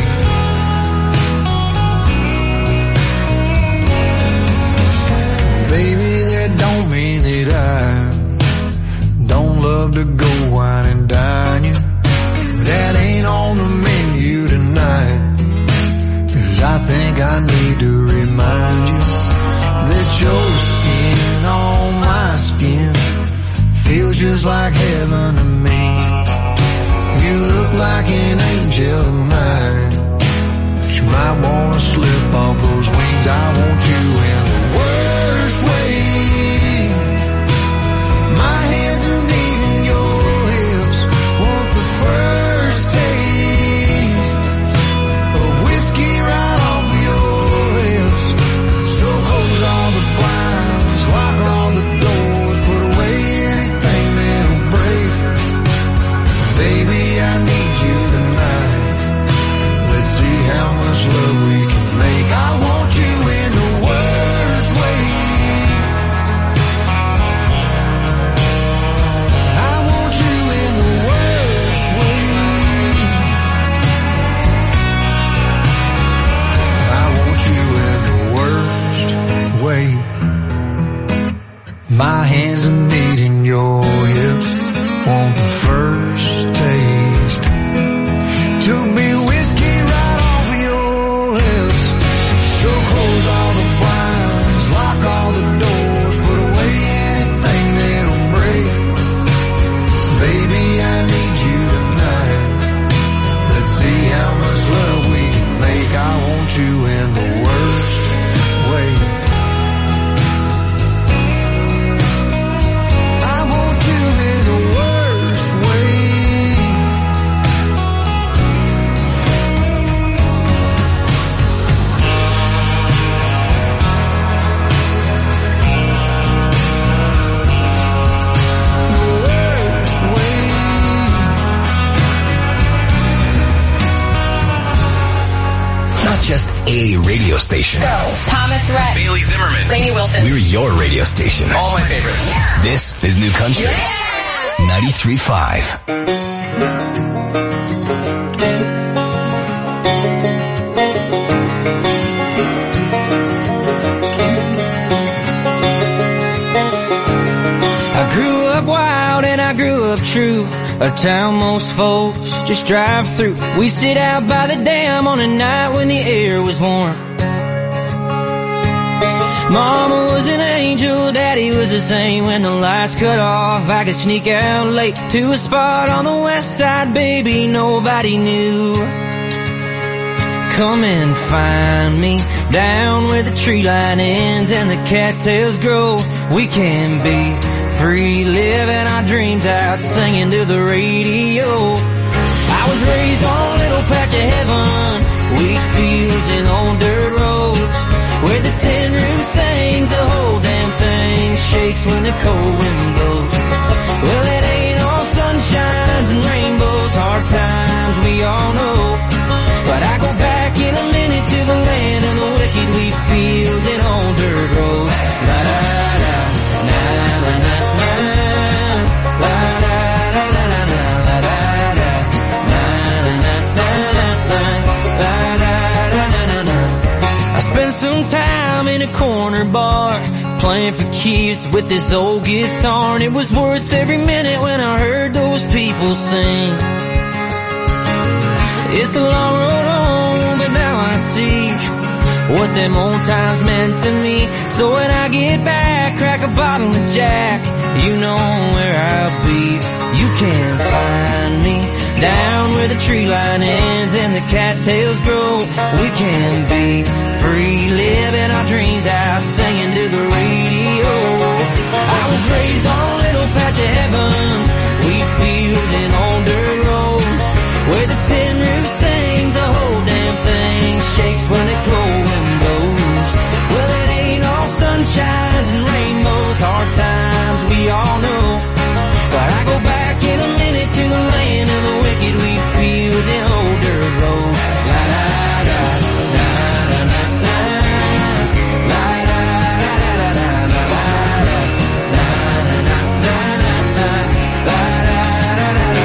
Speaker 5: Baby, that don't mean that I don't love to go wine and dine you. That ain't on the menu tonight. 'Cause I think I need to remind you that your skin on my skin feels just like heaven to me. You look like an angel tonight. But you might wanna slip off those wings. I want you in the worst way. My hands are needing your hips. Want the first taste
Speaker 6: not just a radio station.
Speaker 17: Thomas Rhett.
Speaker 6: Bailey Zimmerman.
Speaker 17: Rainey Wilson.
Speaker 6: We're your radio station.
Speaker 17: All my favorites.
Speaker 6: Yeah. This is New Country. 93.5.
Speaker 18: I grew up wild and I grew up true. A town most folks just drive through. We sit out by the dam on a night when the air was warm. Mama was an angel, Daddy was the same. When the lights cut off, I could sneak out late to a spot on the west side, baby, nobody knew. Come and find me down where the tree line ends and the cattails grow. We can be free, living our dreams out, singing to the radio. I was raised on a little patch of heaven, wheat fields and old dirt roads, where the tin roof sings, the whole damn thing shakes when the cold wind blows. Well, it ain't all sunshines and rainbows, hard times we all know. But I go back in a minute to the land of the wicked, wheat fields and old dirt roads. La da da, na na na na, la da da da da da, la da da, na na na na, la da da da da da. I spent some time in a corner bar, playing for keeps with this old guitar, and it was worth every minute when I heard those people sing. It's a long road home, but now I see what them old times meant to me. So when I get back, crack a bottle of Jack, you know where I'll be. You can find me down where the tree line ends and the cattails grow. We can be free, living our dreams out, singing to the radio. I was raised on a little patch of heaven, wheat fields and old dirt roads, where the tin roof sings, the whole damn thing shakes when the cold wind blows. Well, it ain't all sunshines and rainbows, hard times we all know. But I go back in a minute to the land of the wicked, wheat fields and old dirt roads. La da da, na na na na, la da da da da, la da da, na na na na na, la da da da da.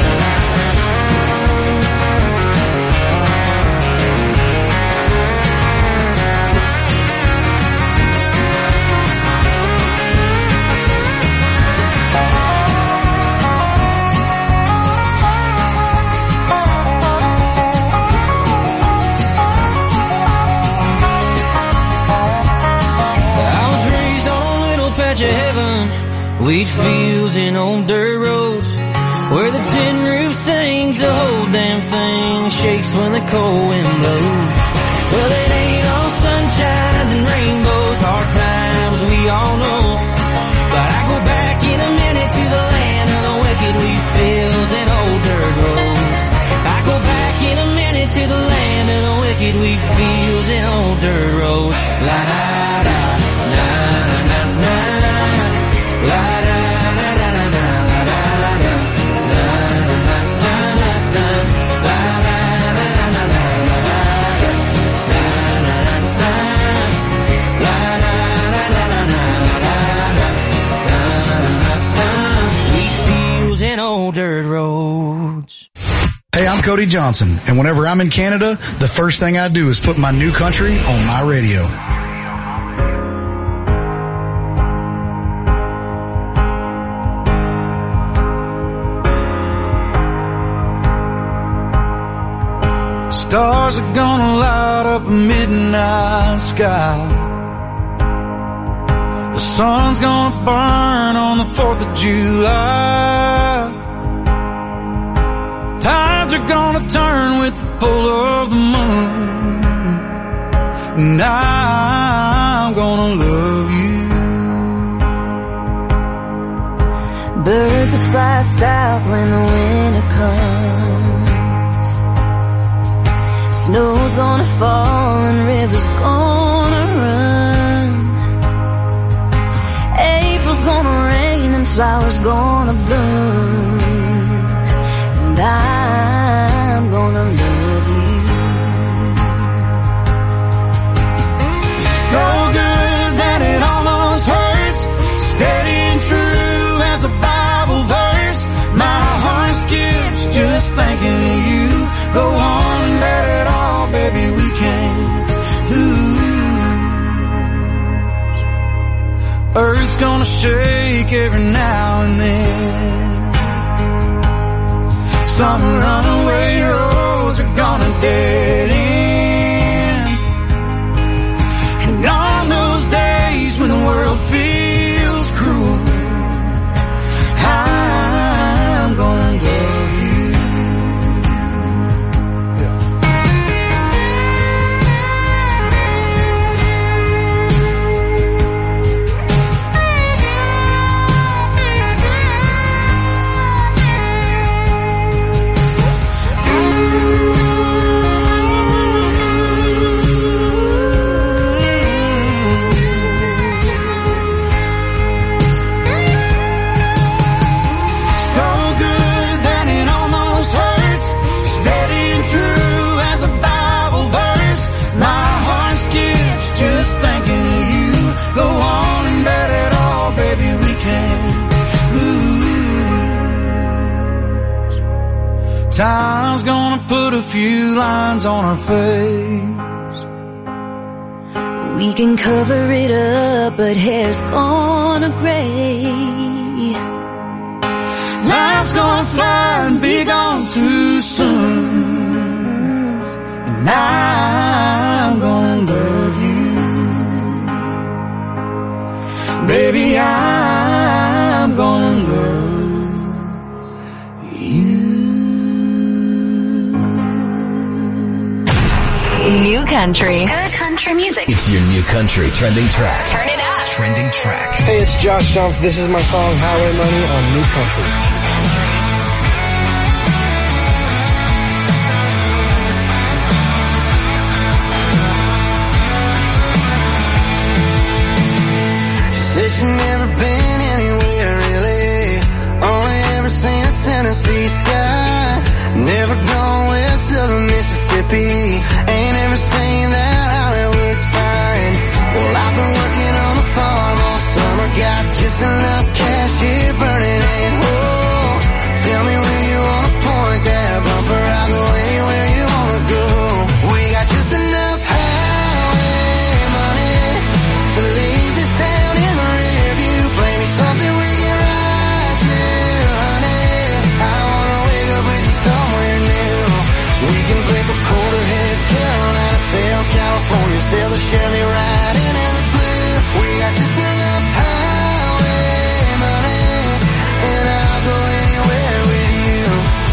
Speaker 18: Wheat fields and old dirt roads, where the tin roof sings, the whole damn thing shakes when the cold wind blows. Well, it ain't all sunshines and rainbows, hard times we all know. But I go back in a minute to the land of the wicked, wheat fields and old dirt roads. I go back in a minute to the land of the wicked, wheat fields and old dirt roads. La da da, na na na, la da. Dirt roads.
Speaker 19: Hey, I'm Cody Johnson, and whenever I'm in Canada, the first thing I do is put my New Country on my radio.
Speaker 20: Stars are gonna light up a midnight sky. The sun's gonna burn on the 4th of July. Tides are gonna turn with the pull of the moon, and I'm gonna love you.
Speaker 2: Birds will fly south when the winter comes. Snow's gonna fall and rivers gonna run. April's gonna rain and flowers gonna bloom, and I'm gonna love you.
Speaker 20: baby, we can't lose. Earth's gonna shake every now and then. Some runaway roads are gonna dead end. And on those days when the world feels cruel, I'm gonna love you. Time's gonna put a few lines on our face.
Speaker 2: We can cover it up, but hair's gonna gray.
Speaker 20: Life's gonna fly and be gone too soon. And I'm gonna love you. Baby, I'm gonna love
Speaker 1: New country.
Speaker 13: Good country music.
Speaker 6: It's your new country trending track.
Speaker 13: Turn it up.
Speaker 6: Trending track.
Speaker 17: Hey, it's Josh Jump. This is my song Highway Money on New Country.
Speaker 3: Said she never been anywhere really, only ever seen a Tennessee sky. Never gone west of the Mississippi, ain't ever seen that Hollywood sign. Well, I've been working on the farm all summer, got just enough cash here burning a hole. Tell me where you wanna point that bumper, I'll go anywhere you wanna go. We got just enough highway money to leave this town in the rear view. Play me something we can ride to, honey. I wanna wake up with you somewhere new. We can flip a quarter heads, Carolina tails, California, sail the Chevy right into the blue. We got just enough highway money, and I'll go anywhere with you.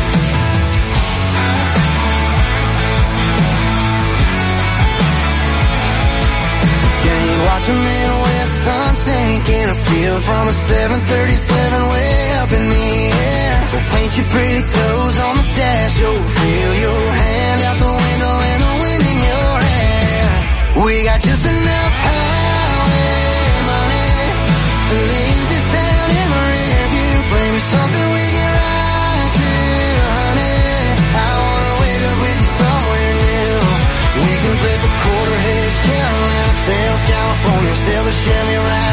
Speaker 3: Can you watch a Midwest sun sink in a field from a 737 way up in the air? Go paint your pretty toes on the dash, oh, feel your hand out the window and the wind in your hair. We got just enough highway money to leave this town in the rear view. Play me something we can ride to, honey. I wanna wake up with you somewhere new. We can flip a quarter heads, Carolina tails, California, sail the Chevy right